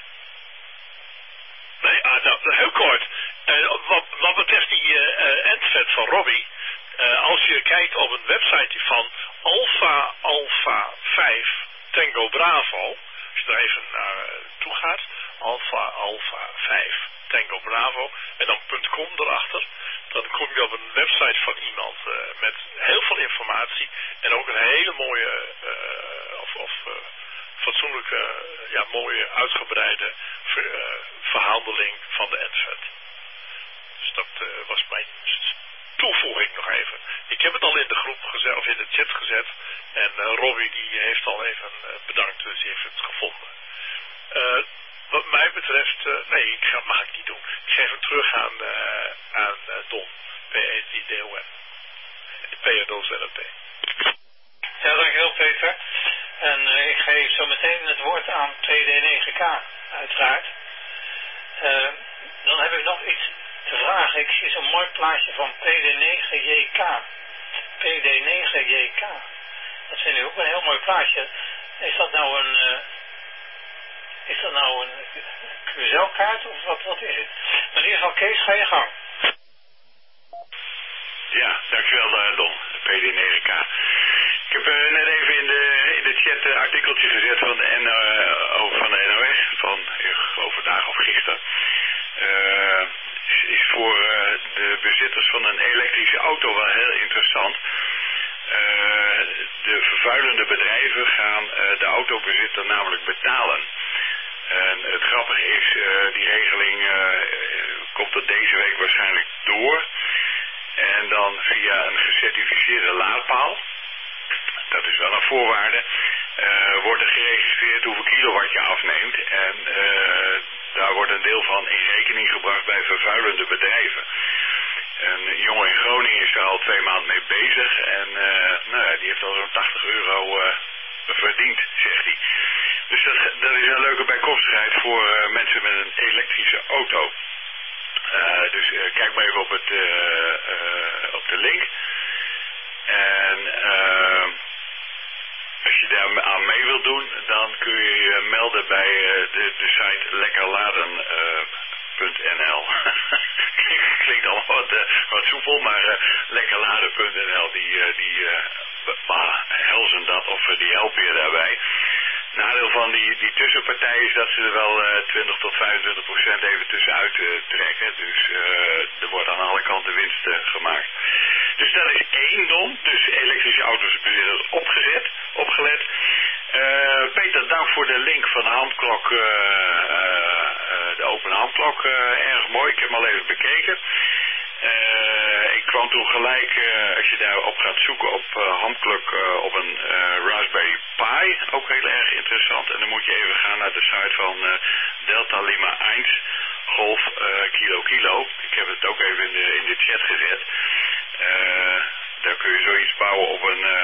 Nee, ah, nou, heel kort. Uh, wat, wat betreft die uh, endvet van Robbie, uh, als je kijkt op een website van Alpha Alpha vijf Tango Bravo, als je daar even naar toe gaat, Alpha Alpha vijf Tango Bravo, en dan .com erachter, dan kom je op een website van iemand uh, met heel veel informatie en ook een hele mooie, uh, of, of uh, fatsoenlijke, uh, ja, mooie, uitgebreide ver, uh, verhandeling van de endvet. Dus dat uh, was mijn toevoeging nog even. Ik heb het al in de groep gezet, of in de chat gezet, en uh, Robbie die heeft al even uh, bedankt, dus die heeft het gevonden. Uh, Wat mij betreft, uh, nee, ik ga, mag ik niet doen. Ik geef hem terug aan, uh, aan uh, Don, P E drie D O N, P R nul Z P. Ja, dankjewel Peter. En uh, ik geef zo meteen het woord aan P D negen K, uiteraard. Uh, dan heb ik nog iets te vragen. Ik zie zo'n mooi plaatje van P D negen J K. P D negen J K. Dat vind ik ook een heel mooi plaatje. Is dat nou een... Uh, Is dat nou een Q S L-kaart of wat, wat is het? Maar in ieder geval, Kees, ga je gang. Ja, dankjewel uh, Don, P D negen K. Ik heb uh, net even in de, in de chat een artikeltje gezet van de, N, uh, over van de N O S, van, ik geloof vandaag of gisteren. Uh, is, is voor uh, de bezitters van een elektrische auto wel heel interessant. Uh, de vervuilende bedrijven gaan uh, de autobezitter namelijk betalen. En het grappige is, uh, die regeling uh, komt er deze week waarschijnlijk door. En dan via een gecertificeerde laadpaal, dat is wel een voorwaarde, uh, wordt er geregistreerd hoeveel kilowatt je afneemt. En uh, daar wordt een deel van in rekening gebracht bij vervuilende bedrijven. Een jongen in Groningen is daar al twee maanden mee bezig en uh, nou, die heeft al zo'n tachtig euro uh, verdiend, zegt hij. Dus dat, dat is een leuke bijkomstigheid voor uh, mensen met een elektrische auto. Uh, dus uh, kijk maar even op, het, uh, uh, op de link. En uh, als je daar aan mee wilt doen, dan kun je je melden bij uh, de, de site lekkerladen punt n l. Klinkt allemaal wat, uh, wat soepel, maar uh, lekkerladen punt n l die, uh, die uh, behelzen dat of uh, die helpen je daarbij. Nadeel van die, die tussenpartij is dat ze er wel uh, twintig tot vijfentwintig procent even tussenuit uh, trekken. Dus uh, er wordt aan alle kanten winst uh, gemaakt. Dus dat is één dom. Dus elektrische auto's bezitters opgezet, opgelet. Uh, Peter, dank voor de link van de handklok, uh, uh, uh, de open handklok. Uh, erg mooi, ik heb hem al even bekeken. Uh, ik kwam toen gelijk, uh, als je daarop gaat zoeken op uh, handklok uh, op een uh, Raspberry Pi, ook heel erg interessant. En dan moet je even gaan naar de site van uh, Delta Lima één Golf uh, Kilo Kilo. Ik heb het ook even in de, in de chat gezet. Uh, daar kun je zoiets bouwen op een, uh,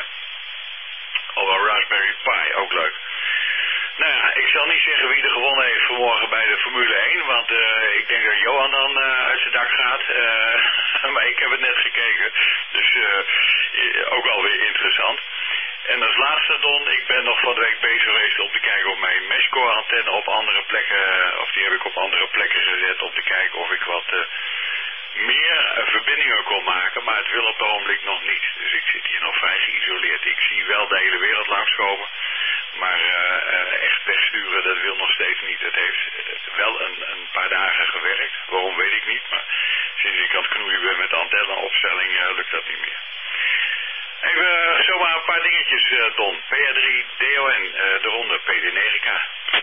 op een Raspberry Pi, ook leuk. Nou ja, ik zal niet zeggen wie er gewonnen heeft vanmorgen bij de Formule één, want uh, ik denk dat Johan dan uh, uit zijn dak gaat. Uh, maar ik heb het net gekeken, dus uh, ook alweer interessant. En als laatste, Don, ik ben nog van de week bezig geweest om te kijken of mijn meshcore antenne op andere plekken, of die heb ik op andere plekken gezet, om te kijken of ik wat uh, meer uh, verbindingen kon maken, maar het wil op het ogenblik nog niet. Dus ik zit hier nog vrij geïsoleerd. Ik zie wel de hele wereld langskomen, maar uh, uh, echt wegsturen, dat wil nog steeds niet. Het heeft uh, wel een, een paar dagen gewerkt, waarom weet ik niet, maar sinds ik aan het knoeien ben met de antenneopstelling uh, lukt dat niet meer. Even uh, zomaar een paar dingetjes, uh, Don. P A drie D O N, uh, de ronde P D negen K.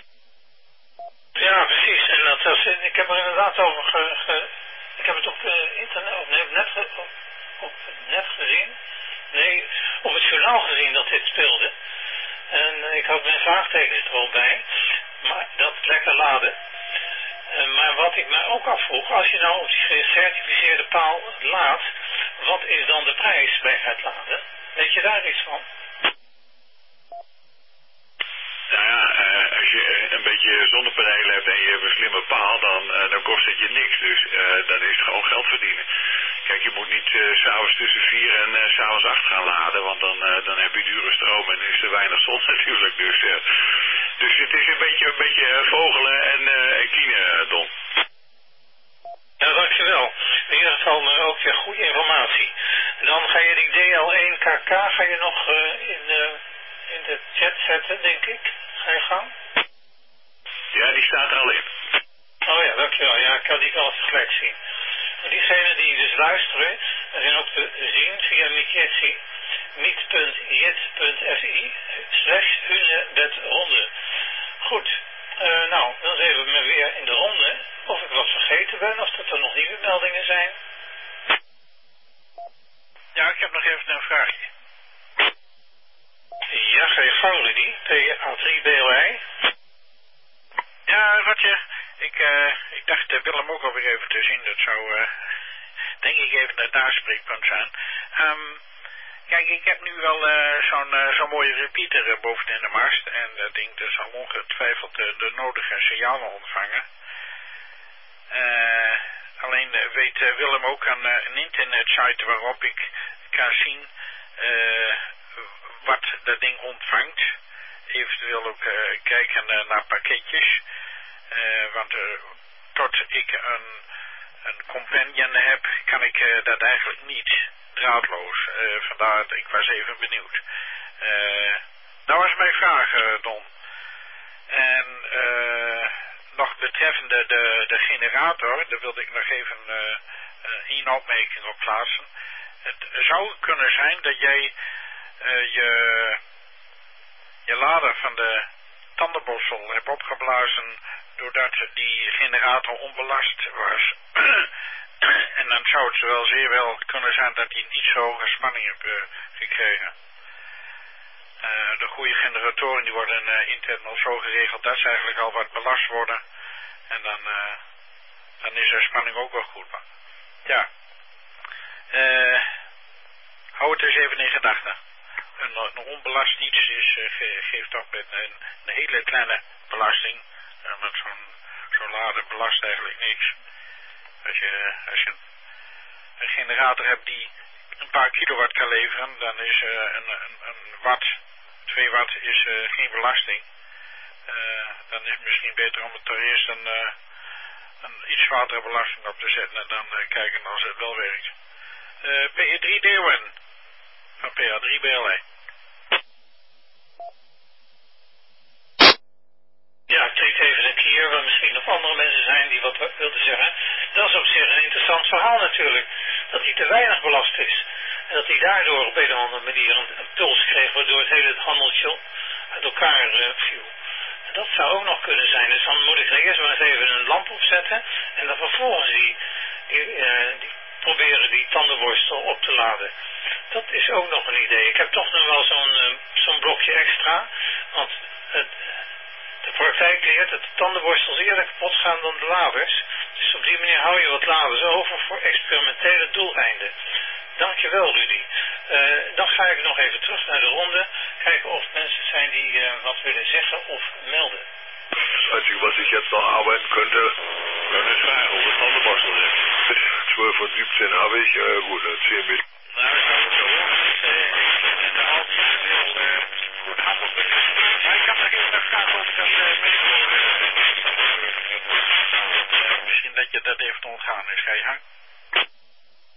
Ja, precies. En dat was, ik heb er inderdaad over ge, ge, ik heb het op uh, internet, op net, net, op, op het net gezien. Nee, op het journaal gezien dat dit speelde. En uh, ik had mijn vraagtekens er wel bij. Maar dat lekker laden. Uh, maar wat ik mij ook afvroeg, als je nou op die gecertificeerde paal laat, wat is dan de prijs bij het laden? Weet je daar iets van? Nou ja, uh, als je een beetje zonnepanelen hebt en je hebt een slimme paal, dan, uh, dan kost het je niks. Dus uh, dan is het gewoon geld verdienen. Kijk, je moet niet uh, s'avonds tussen vier en uh, s'avonds acht gaan laden, want dan, uh, dan heb je dure stroom en is er weinig zon natuurlijk. Dus, uh, dus het is een beetje, een beetje uh, vogelen en, uh, en kine, uh, Don. Ja, dankjewel. In ieder geval uh, ook weer goede informatie. Dan ga je die D L één K K ga je nog uh, in de... in de chat zetten, denk ik. Ga je gang? Ja, die staat er al in. Oh ja, dankjewel. Ja, ik kan die wel eens gelijk zien. En diegenen die dus luisteren, er zijn ook te zien via Mikjetsi, miet.jet.fi slash hunebedronde. Goed. Uh, nou, dan zijn we maar weer in de ronde. Of ik wat vergeten ben, of dat er nog nieuwe meldingen zijn. Ja, ik heb nog even een vraagje. Ja, ga je gang, Rudy. P A drie B O I. Ja, Rotje. Ik, uh, ik dacht uh, Willem ook alweer even te zien. Dat zou, uh, denk ik, even het aanspreekpunt zijn. Um, kijk, ik heb nu wel uh, zo'n uh, zo'n mooie repeater uh, bovenin de mast. En dat ding dat zal ongetwijfeld uh, de nodige signalen ontvangen. Uh, alleen uh, weet uh, Willem ook aan uh, een internetsite waarop ik kan zien... Uh, wat dat ding ontvangt. Eventueel ook uh, kijken uh, naar pakketjes. Uh, want uh, tot ik een, een companion heb, kan ik uh, dat eigenlijk niet draadloos. Uh, vandaar dat ik was even benieuwd. Uh, dat was mijn vraag, uh, Don. En uh, nog betreffende de, de generator, daar wilde ik nog even uh, een opmerking op plaatsen. Het zou kunnen zijn dat jij Uh, je, je lader van de tandenborstel hebt opgeblazen doordat die generator onbelast was. En dan zou het wel zeer wel kunnen zijn dat hij niet zo hoge spanning hebt uh, gekregen. Uh, de goede generatoren die worden uh, intern al zo geregeld dat ze eigenlijk al wat belast worden. En dan, uh, dan is de spanning ook wel goed. Ja. Uh, hou het eens even in gedachten. Een, een onbelast iets is, uh, ge, geeft ook met een, een hele kleine belasting. Uh, want zo'n zo'n lader belast eigenlijk niks. Als je, als je een, een generator hebt die een paar kilowatt kan leveren, dan is uh, een, een, een watt, twee watt is uh, geen belasting. Uh, dan is het misschien beter om het er eerst een, uh, een iets zwaardere belasting op te zetten en dan uh, kijken als het wel werkt. Uh, P A drie D O N van P A drie B L I. Ja, ik treed even een keer waar misschien nog andere mensen zijn die wat wilden zeggen. Dat is op zich een interessant verhaal natuurlijk. Dat hij te weinig belast is. En dat hij daardoor op een of andere manier een, een puls kreeg waardoor het hele handeltje uit elkaar uh, viel. En dat zou ook nog kunnen zijn. Dus dan moet ik er eerst maar eens even een lamp opzetten. En dan vervolgens die, die, uh, die proberen die tandenborstel op te laden. Dat is ook nog een idee. Ik heb toch nog wel zo'n uh, zo'n blokje extra. Want het... De praktijk leert dat de tandenborstels eerder kapot gaan dan de laders. Dus op die manier hou je wat laders over voor experimentele doeleinden. Dankjewel, Rudy. Uh, dan ga ik nog even terug naar de ronde. Kijken of mensen zijn die uh, wat willen zeggen of melden. Einzige, was ich jetzt noch arbeiten könnte, Können we vragen hoe het tandenborstel is. zwölf und siebzehn habe ich, äh, gut, zehn mit. Nou, dat zou het zo horen. De halve wil goed handelen. Maar ik had nog even een vraag over dat uh, metro. Uh, misschien dat je dat even ontgaan is. Ga je gang?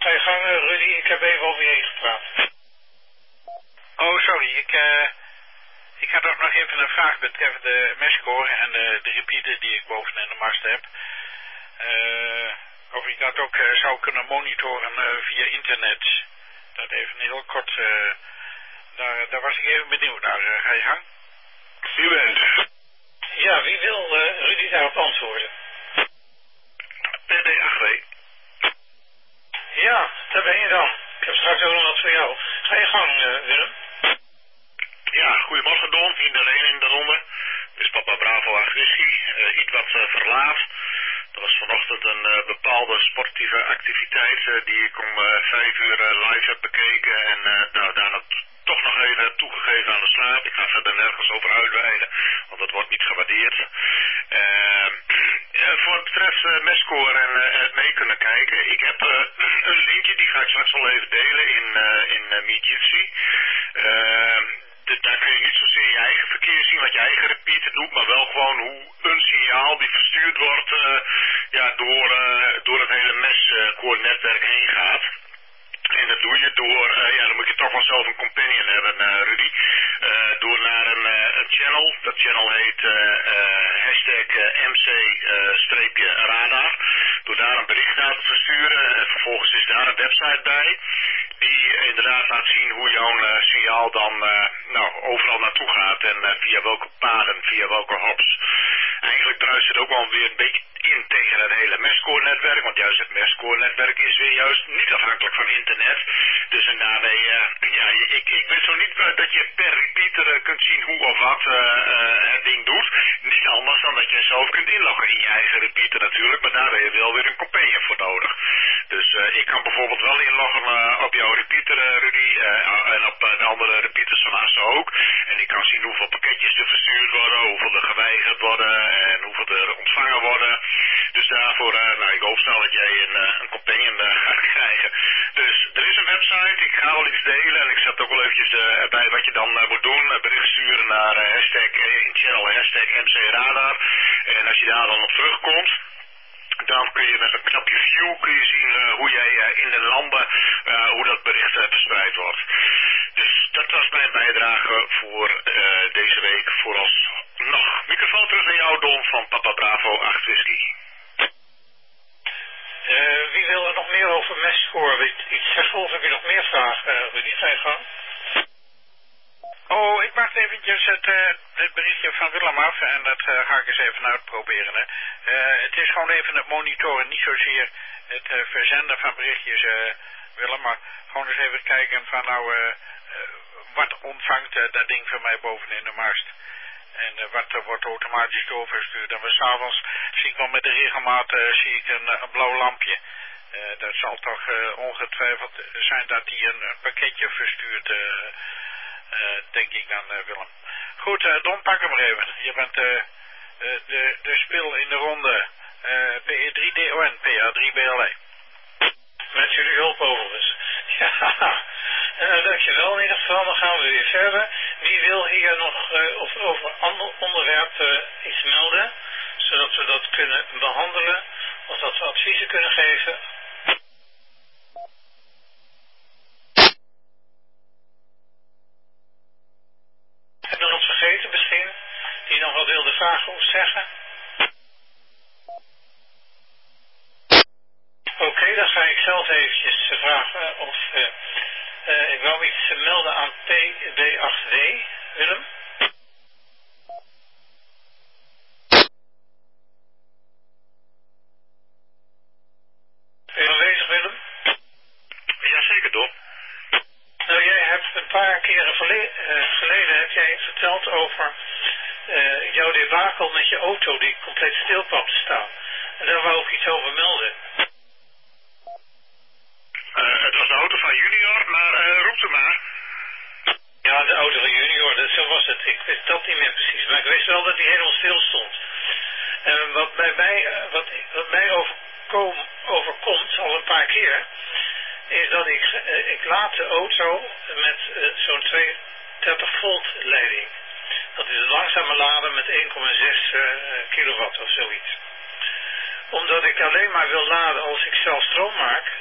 Ga je gang, Rudy, ik heb even over je heen gepraat. Oh, sorry, ik, uh, ik had ook nog even een vraag betreffende de mescore en de, de repeater die ik boven in de mast heb. Uh, of ik dat ook uh, zou kunnen monitoren uh, via internet. Dat even heel kort, uh, daar, daar was ik even benieuwd naar. Uh, ga je gang? U bent. Ja, wie wil uh, Rudy daarop antwoorden? P B acht W. Ja, daar ben je dan. Ik heb straks ook nog wat voor jou. Ga je gang, uh, Willem. Ja, goedemorgen Don, iedereen in de ronde. Dit is Papa Bravo acht Whisky, uh, iets wat uh, verlaat. Dat was vanochtend een uh, bepaalde sportieve activiteit uh, die ik om uh, vijf uur uh, live heb bekeken en uh, nou, daarna toch nog even heb toegegeven aan de slaap. Ik ga verder nergens over uitweiden, want dat wordt niet gewaardeerd. Uh, ja, voor het betreft uh, mescore en uh, het mee kunnen kijken. Ik heb uh, een linkje, die ga ik straks wel even delen in, uh, in uh, MeJitsi. Uh, De, daar kun je niet zozeer je eigen verkeer zien, wat je eigen repeater doet, maar wel gewoon hoe een signaal die verstuurd wordt uh, ja, door, uh, door het hele mescore netwerk heen gaat. En dat doe je door, uh, ja dan moet je toch wel zelf een companion hebben, uh, Rudy. Uh, door naar een, uh, een channel, dat channel heet uh, uh, hashtag uh, M C-radar. Door daar een bericht naar te versturen en vervolgens is daar een website bij. Die inderdaad laat zien hoe jouw uh, signaal dan uh, nou, overal naartoe gaat en uh, via welke paden, via welke hops. Eigenlijk druist het ook wel weer een beetje in tegen het hele mescore-netwerk, want juist het mescore-netwerk is weer juist niet afhankelijk van internet. Dus en daarmee, uh, ja, ik, ik weet zo niet uh, dat je per repeater uh, kunt zien hoe of wat uh, uh, het ding doet. Niet anders dan dat je zelf kunt inloggen in je eigen repeater natuurlijk, maar daar heb je wel weer een companion voor nodig. Dus uh, ik kan bijvoorbeeld wel inloggen uh, op jouw repeater, uh, Rudy, uh, en op uh, de andere repeaters van Assen ook. En ik kan zien hoeveel pakketjes er verstuurd worden, hoeveel er geweigerd worden en hoeveel er ontvangen worden. Dus daarvoor, uh, nou ik hoop snel dat jij een, uh, een companion uh, gaat krijgen. Dus er is een website, ik ga wel iets delen en ik zet ook wel eventjes uh, erbij wat je dan uh, moet doen. Uh, bericht sturen naar uh, hashtag, uh, in channel hashtag M C-radar. En als je daar dan op terugkomt, dan kun je met een knopje view kun je zien uh, hoe jij uh, in de landen, uh, hoe dat bericht uh, verspreid wordt. Dus dat was mijn bijdrage voor uh, deze week vooralsnog. Microfoon terug naar jou, Don, van Papa Bravo acht Whisky. Uh, wie wil er nog meer over mescore iets zeggen of heb je nog meer vragen, uh, Rudy? Ga je gang? Oh, ik wacht eventjes het, uh, het berichtje van Willem af en dat uh, ga ik eens even uitproberen. Hè. Uh, het is gewoon even het monitoren, niet zozeer het uh, verzenden van berichtjes, uh, Willem, maar gewoon eens even kijken van nou, uh, uh, wat ontvangt uh, dat ding van mij bovenin de mast. En uh, wat uh, wordt automatisch doorverstuurd. En s'avonds zie ik wel met de regelmaat uh, zie ik een, een blauw lampje. Uh, dat zal toch uh, ongetwijfeld zijn dat die een, een pakketje verstuurt. Uh, Uh, denk ik dan, uh, Willem. Goed, uh, Don, pak hem maar even. Je bent uh, uh, de, de spil in de ronde uh, P E drie D O N, P A drie B L E. Met jullie hulp overigens. Ja, uh, dankjewel in ieder geval. Dan gaan we weer verder. Wie wil hier nog uh, of over ander onderwerp uh, iets melden? Zodat we dat kunnen behandelen. Of dat we adviezen kunnen geven. Heb je nog wat vergeten misschien? Die nog wat wilde vragen of zeggen? Oké, okay, dan ga ik zelf eventjes vragen of uh, uh, ik wou iets melden aan P B acht W, Willem. Ben je aanwezig, Willem? Jazeker, Don. Nou, jij hebt een paar keren verle- uh, geleden heb jij verteld over uh, jouw debakel met je auto die compleet stil kwam te staan. En daar wou ik iets over melden. Uh, het was de auto van Junior, maar uh, roep ze maar. Ja, de auto van Junior, dat, zo was het. Ik wist dat niet meer precies, maar ik wist wel dat die helemaal stil stond. En wat bij mij, uh, wat, wat mij overkom, overkomt, al een paar keer, is dat ik, uh, ik laat de auto met uh, zo'n tweehonderddertig volt leiding. Dat is een langzame lader met één komma zes uh, kilowatt of zoiets. Omdat ik alleen maar wil laden als ik zelf stroom maak,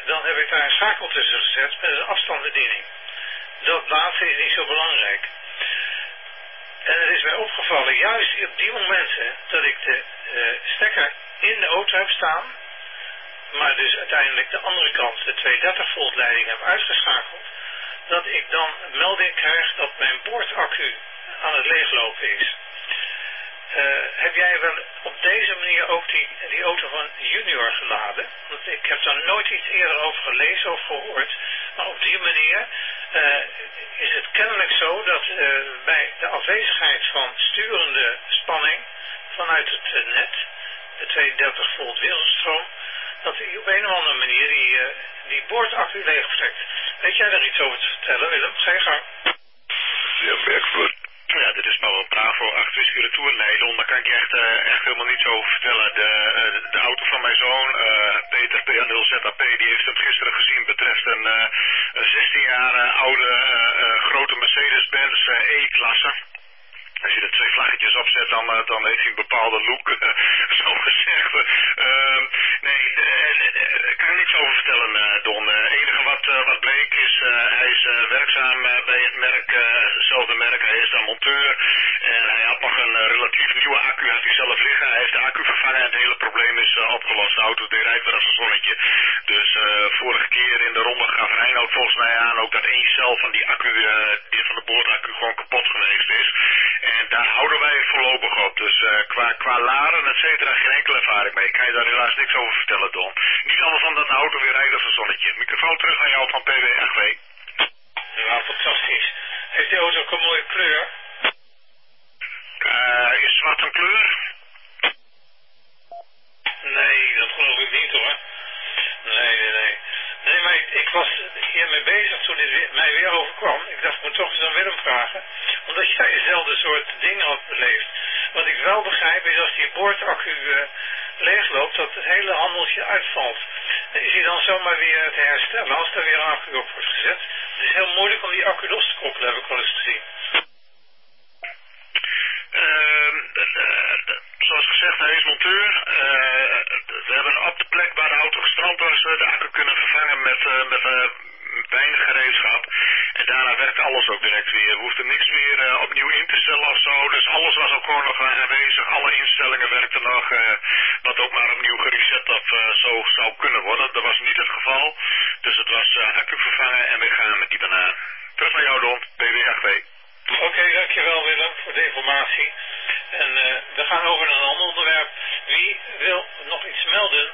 dan heb ik daar een schakel tussen gezet met een afstandsbediening. Dat laatste is niet zo belangrijk. En het is mij opgevallen, juist op die momenten dat ik de uh, stekker in de auto heb staan, maar dus uiteindelijk de andere kant, de tweehonderddertig volt leiding heb uitgeschakeld, dat ik dan een melding krijg dat mijn boordaccu aan het leeglopen is. Uh, heb jij wel op deze manier ook die, die auto van Junior geladen? Want ik heb daar nooit iets eerder over gelezen of gehoord. Maar op die manier uh, is het kennelijk zo dat uh, bij de afwezigheid van sturende spanning vanuit het uh, net, de tweehonderddertig volt wereldstroom, dat hij op een of andere manier die, uh, die boordaccu leegtrekt. Weet jij daar iets over te vertellen, Willem? Ga je gang. Ja, merkwürdig. Ja, dit is Paul Bravo, acht Whisky Retour Leidon. Daar kan ik je echt, uh, echt helemaal niets over vertellen. De, uh, de auto van mijn zoon, uh, Peter P nul Z A P, die heeft hem gisteren gezien, betreft een, uh, een zestien jaar uh, oude uh, uh, grote Mercedes-Benz uh, E-klasse. Als je er twee vlaggetjes opzet, dan, uh, dan heeft hij een bepaalde look, zo gezegd. Uh, nee, daar kan ik niets over vertellen, uh, Don. Het uh, enige wat, uh, wat bleek is, uh, hij is uh, werkzaam uh, bij het merk, uh, hetzelfde merk, hij is dan monteur. En hij had nog een uh, relatief nieuwe accu, had hij zelf liggen. Hij heeft de accu vervangen en het hele probleem is uh, opgelost. De auto die rijdt weer als een zonnetje. Dus uh, vorige keer in de ronde gaf Reinoud volgens mij aan ook dat één cel van die accu, uh, die van de boordaccu, gewoon kapot geweest is. En daar houden wij voorlopig op. Dus uh, qua, qua laden, et cetera, geen enkele ervaring mee. Ik kan je daar helaas niks over vertellen, Don. Niet anders dan dat de auto weer rijdt als een zonnetje. Microfoon terug aan jou van P W G W. Ja, fantastisch. Heeft die auto ook een mooie kleur? Uh, is zwart een kleur? Nee, dat geloof ik niet hoor. Nee, nee, nee. Nee, maar ik, ik was hiermee bezig toen dit weer, mij weer overkwam. Ik dacht, ik moet toch eens aan Willem vragen. Omdat jij dezelfde soort dingen had beleefd. Wat ik wel begrijp is als die boordaccu uh, leegloopt, dat het hele handeltje uitvalt. Is hij dan zomaar weer te herstellen als er weer een accu op wordt gezet? Het is heel moeilijk om die accu los te koppelen, heb ik wel eens gezien. Uh, uh, zoals gezegd, hij is monteur. Uh, we hebben op de plek waar de auto gestrand was de accu kunnen vervangen met, uh, met uh, weinig gereedschap. En daarna werkt alles ook direct weer. We hoefden niks meer uh, opnieuw in te stellen of zo. Dus alles was ook gewoon nog aanwezig. Alle instellingen werkten nog. Uh, wat ook maar opnieuw gereset of uh, zo zou kunnen worden. Dat was niet het geval. Dus het was uh, accu vervangen en we gaan met die banaan. Terug naar jou, Don. P W G W. Oké, okay, dankjewel Willem voor de informatie. En uh, we gaan over naar een ander onderwerp. Wie wil nog iets melden?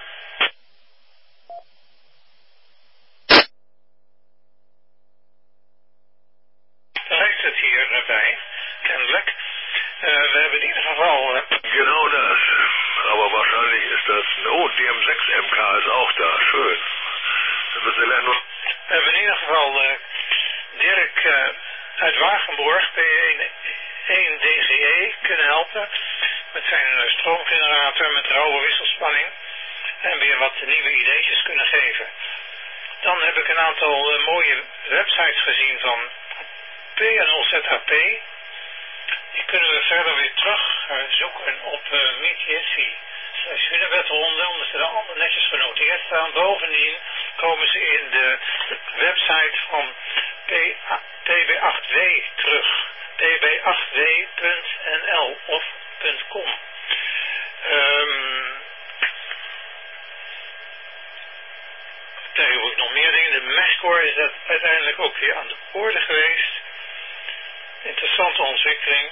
Dan lijkt het hier uh, bij, kennelijk. Uh, we hebben in ieder geval... Uh, genau das. Aber wahrscheinlich ist das... Oh, D M zes M K ist auch da. Schön. Dan müssen wir nog... We hebben in ieder geval uh, Dirk... Uh, uit Wagenborg, P één D G E, kunnen helpen met zijn stroomgenerator met rauwe wisselspanning en weer wat nieuwe ideetjes kunnen geven. Dan heb ik een aantal uh, mooie websites gezien van P nul Z H P. Die kunnen we verder weer terug uh, zoeken op uh, Meet slash Hunebedronde, omdat ze er allemaal netjes genoteerd staan. Bovendien komen ze in de website van P B acht W terug. P B acht W punt N L of .com. Um, tegenwoordig nog meer dingen. De Meshcore is dat uiteindelijk ook weer aan de orde geweest. Interessante ontwikkeling.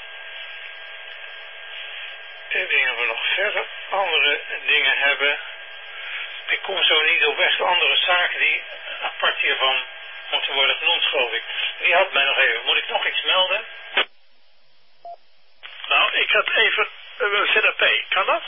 Ik denk dat we nog verder andere dingen hebben. Ik kom zo niet op echt andere zaken die apart hiervan moeten worden genoemd, geloof ik. Wie had mij nog even? Moet ik nog iets melden? Nou, ik had even uh, Z A P. Kan dat?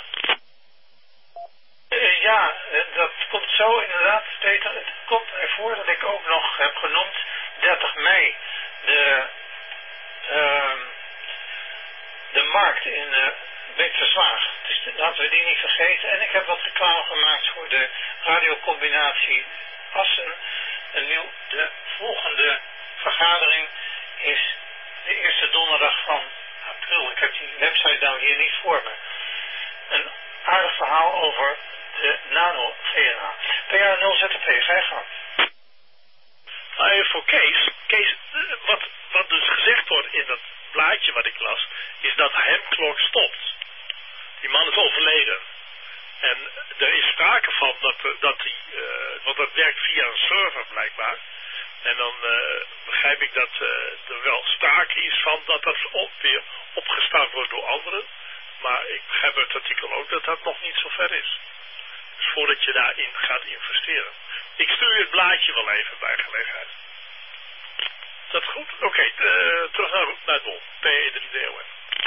Uh, ja, uh, dat komt zo inderdaad, Peter. Het komt ervoor dat ik ook nog heb genoemd dertig mei de, uh, de markt in uh, Beekterswaag. Dus laten we die niet vergeten. En ik heb wat reclame gemaakt voor de radiocombinatie Assen. En nu de volgende vergadering is de eerste donderdag van april. Ik heb die website nou hier niet voor me. Een aardig verhaal over de nano V N A. P A nul Z P, ga je gang. Nou, even voor Kees. Kees, wat, wat dus gezegd wordt in dat blaadje wat ik las, is dat Hamklok stopt. Die man is overleden. En er is sprake van dat, dat die, uh, want dat werkt via een server blijkbaar. En dan uh, begrijp ik dat uh, er wel sprake is van dat dat op, weer opgestart wordt door anderen. Maar ik begrijp uit het artikel ook dat dat nog niet zo ver is. Dus voordat je daarin gaat investeren. Ik stuur je het blaadje wel even bij gelegenheid. Is dat goed? Oké, okay, terug naar, naar het bol. P E drie D O N.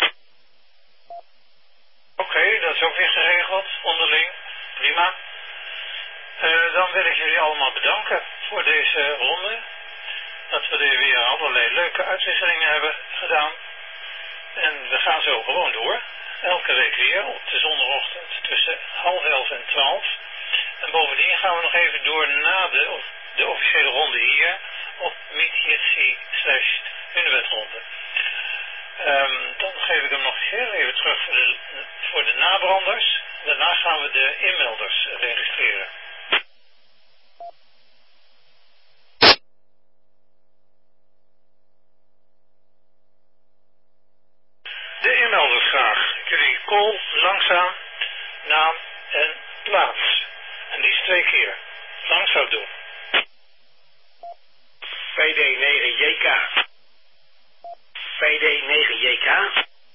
Oké, okay, dat is ook weer geregeld, onderling. Prima. Uh, dan wil ik jullie allemaal bedanken voor deze ronde. Dat we er weer allerlei leuke uitwisselingen hebben gedaan. En we gaan zo gewoon door. Elke week weer op de zondagochtend tussen half elf en twaalf. En bovendien gaan we nog even door na de, de officiële ronde hier op meetjitsi slash hunebedronde. Um, dan geef ik hem nog heel even terug voor de, voor de nabranders. Daarna gaan we de inmelders registreren. De inmelders graag. Jullie call langzaam, naam en plaats. En die is twee keer. Langzaam doen. P D negen J K. P D negen J K.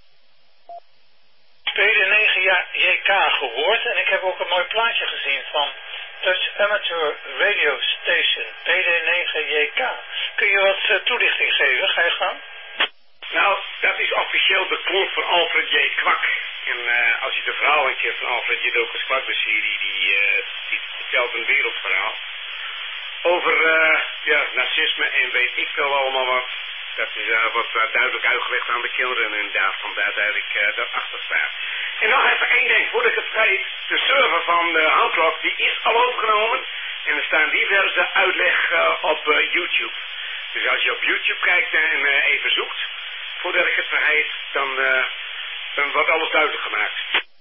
P D negen J K gehoord en ik heb ook een mooi plaatje gezien van Dutch Amateur Radio Station P D negen J K. Kun je wat uh, toelichting geven? Ga je gang? Nou, dat is officieel de klont van Alfred J. Kwak. En uh, als je de verhaaltje van Alfred J. Dokus Kwak-serie, die, uh, die vertelt een wereldverhaal over uh, ja, nazisme en weet ik veel allemaal wat. Dat is, uh, wordt uh, duidelijk uitgelegd aan de kinderen en daar vandaar dat ik uh, daarachter sta. En nog even één ding, voordat ik het vergeet. De server van de Hamklok, die is al overgenomen. En er staan diverse uitleg uh, op uh, YouTube. Dus als je op YouTube kijkt en uh, even zoekt, voordat ik het vergeet, dan, uh, dan wordt alles duidelijk gemaakt.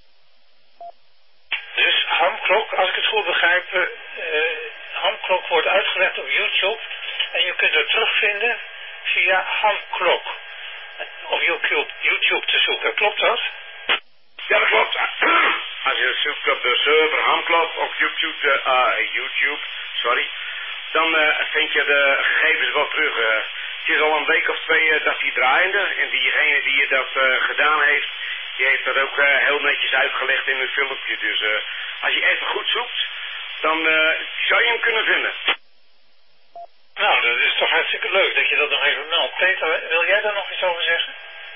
Dus Hamklok, als ik het goed begrijp, uh, Hamklok wordt uitgelegd op YouTube. En je kunt het terugvinden via Hamklok. Op YouTube, YouTube te zoeken, klopt dat? Ja, dat klopt. Als je zoekt op de server Hamklok op YouTube, uh, YouTube, sorry, dan uh, vind je de gegevens wel terug. Uh, het is al een week of twee uh, dat die draaiende. En diegene die dat uh, gedaan heeft, die heeft dat ook uh, heel netjes uitgelegd in een filmpje. Dus uh, als je even goed zoekt, dan uh, zou je hem kunnen vinden. Nou, dat is toch hartstikke leuk dat je dat nog even meldt. Peter, wil jij daar nog iets over zeggen?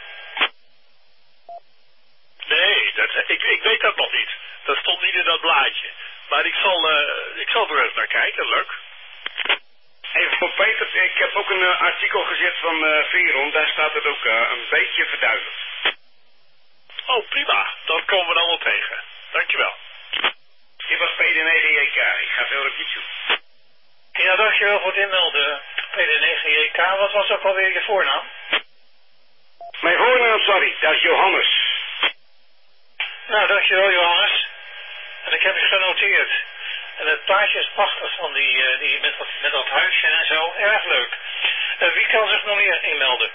Nee, dat, ik, ik weet dat nog niet. Dat stond niet in dat blaadje. Maar ik zal, uh, ik zal er eens naar kijken, leuk. Even voor Peter, ik heb ook een uh, artikel gezet van uh, Veron, daar staat het ook uh, een beetje verduidelijkt. Oh, prima. Dan komen we dan wel tegen. Dankjewel. Dit was P D negen J K, ik ga veel op YouTube. Ja, dankjewel voor het inmelden, P D negen J K. Wat was ook alweer je voornaam? Mijn voornaam, sorry, dat is Johannes. Nou, dankjewel Johannes. En ik heb je genoteerd. En het plaatje is prachtig van die, uh, die met, dat, met dat huisje en zo. Erg leuk. Uh, wie kan zich nog meer inmelden?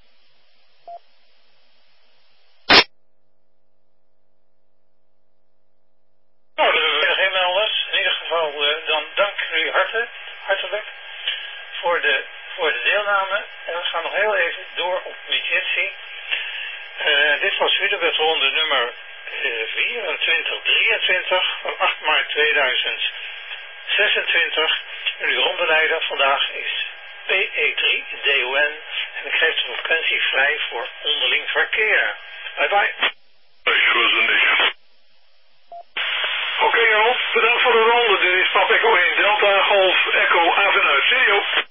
Nou, er zijn nog inmelders. In ieder geval, uh, dan dank ik jullie harte, hartelijk voor de, voor de deelname. En we gaan nog heel even door op Meetjitsi. Uh, dit was Hunebedronde nummer uh, vierentwintig drieëntwintig van acht maart tweeduizend zesentwintig. En uw rondeleider vandaag is P E drie D O N. En ik geef de frequentie vrij voor onderling verkeer. Bye bye. Ik was er niet. Oké, okay, Jan, bedankt voor de ronde. Dit is Pap Echo één Delta Golf Echo A vanuit Studio.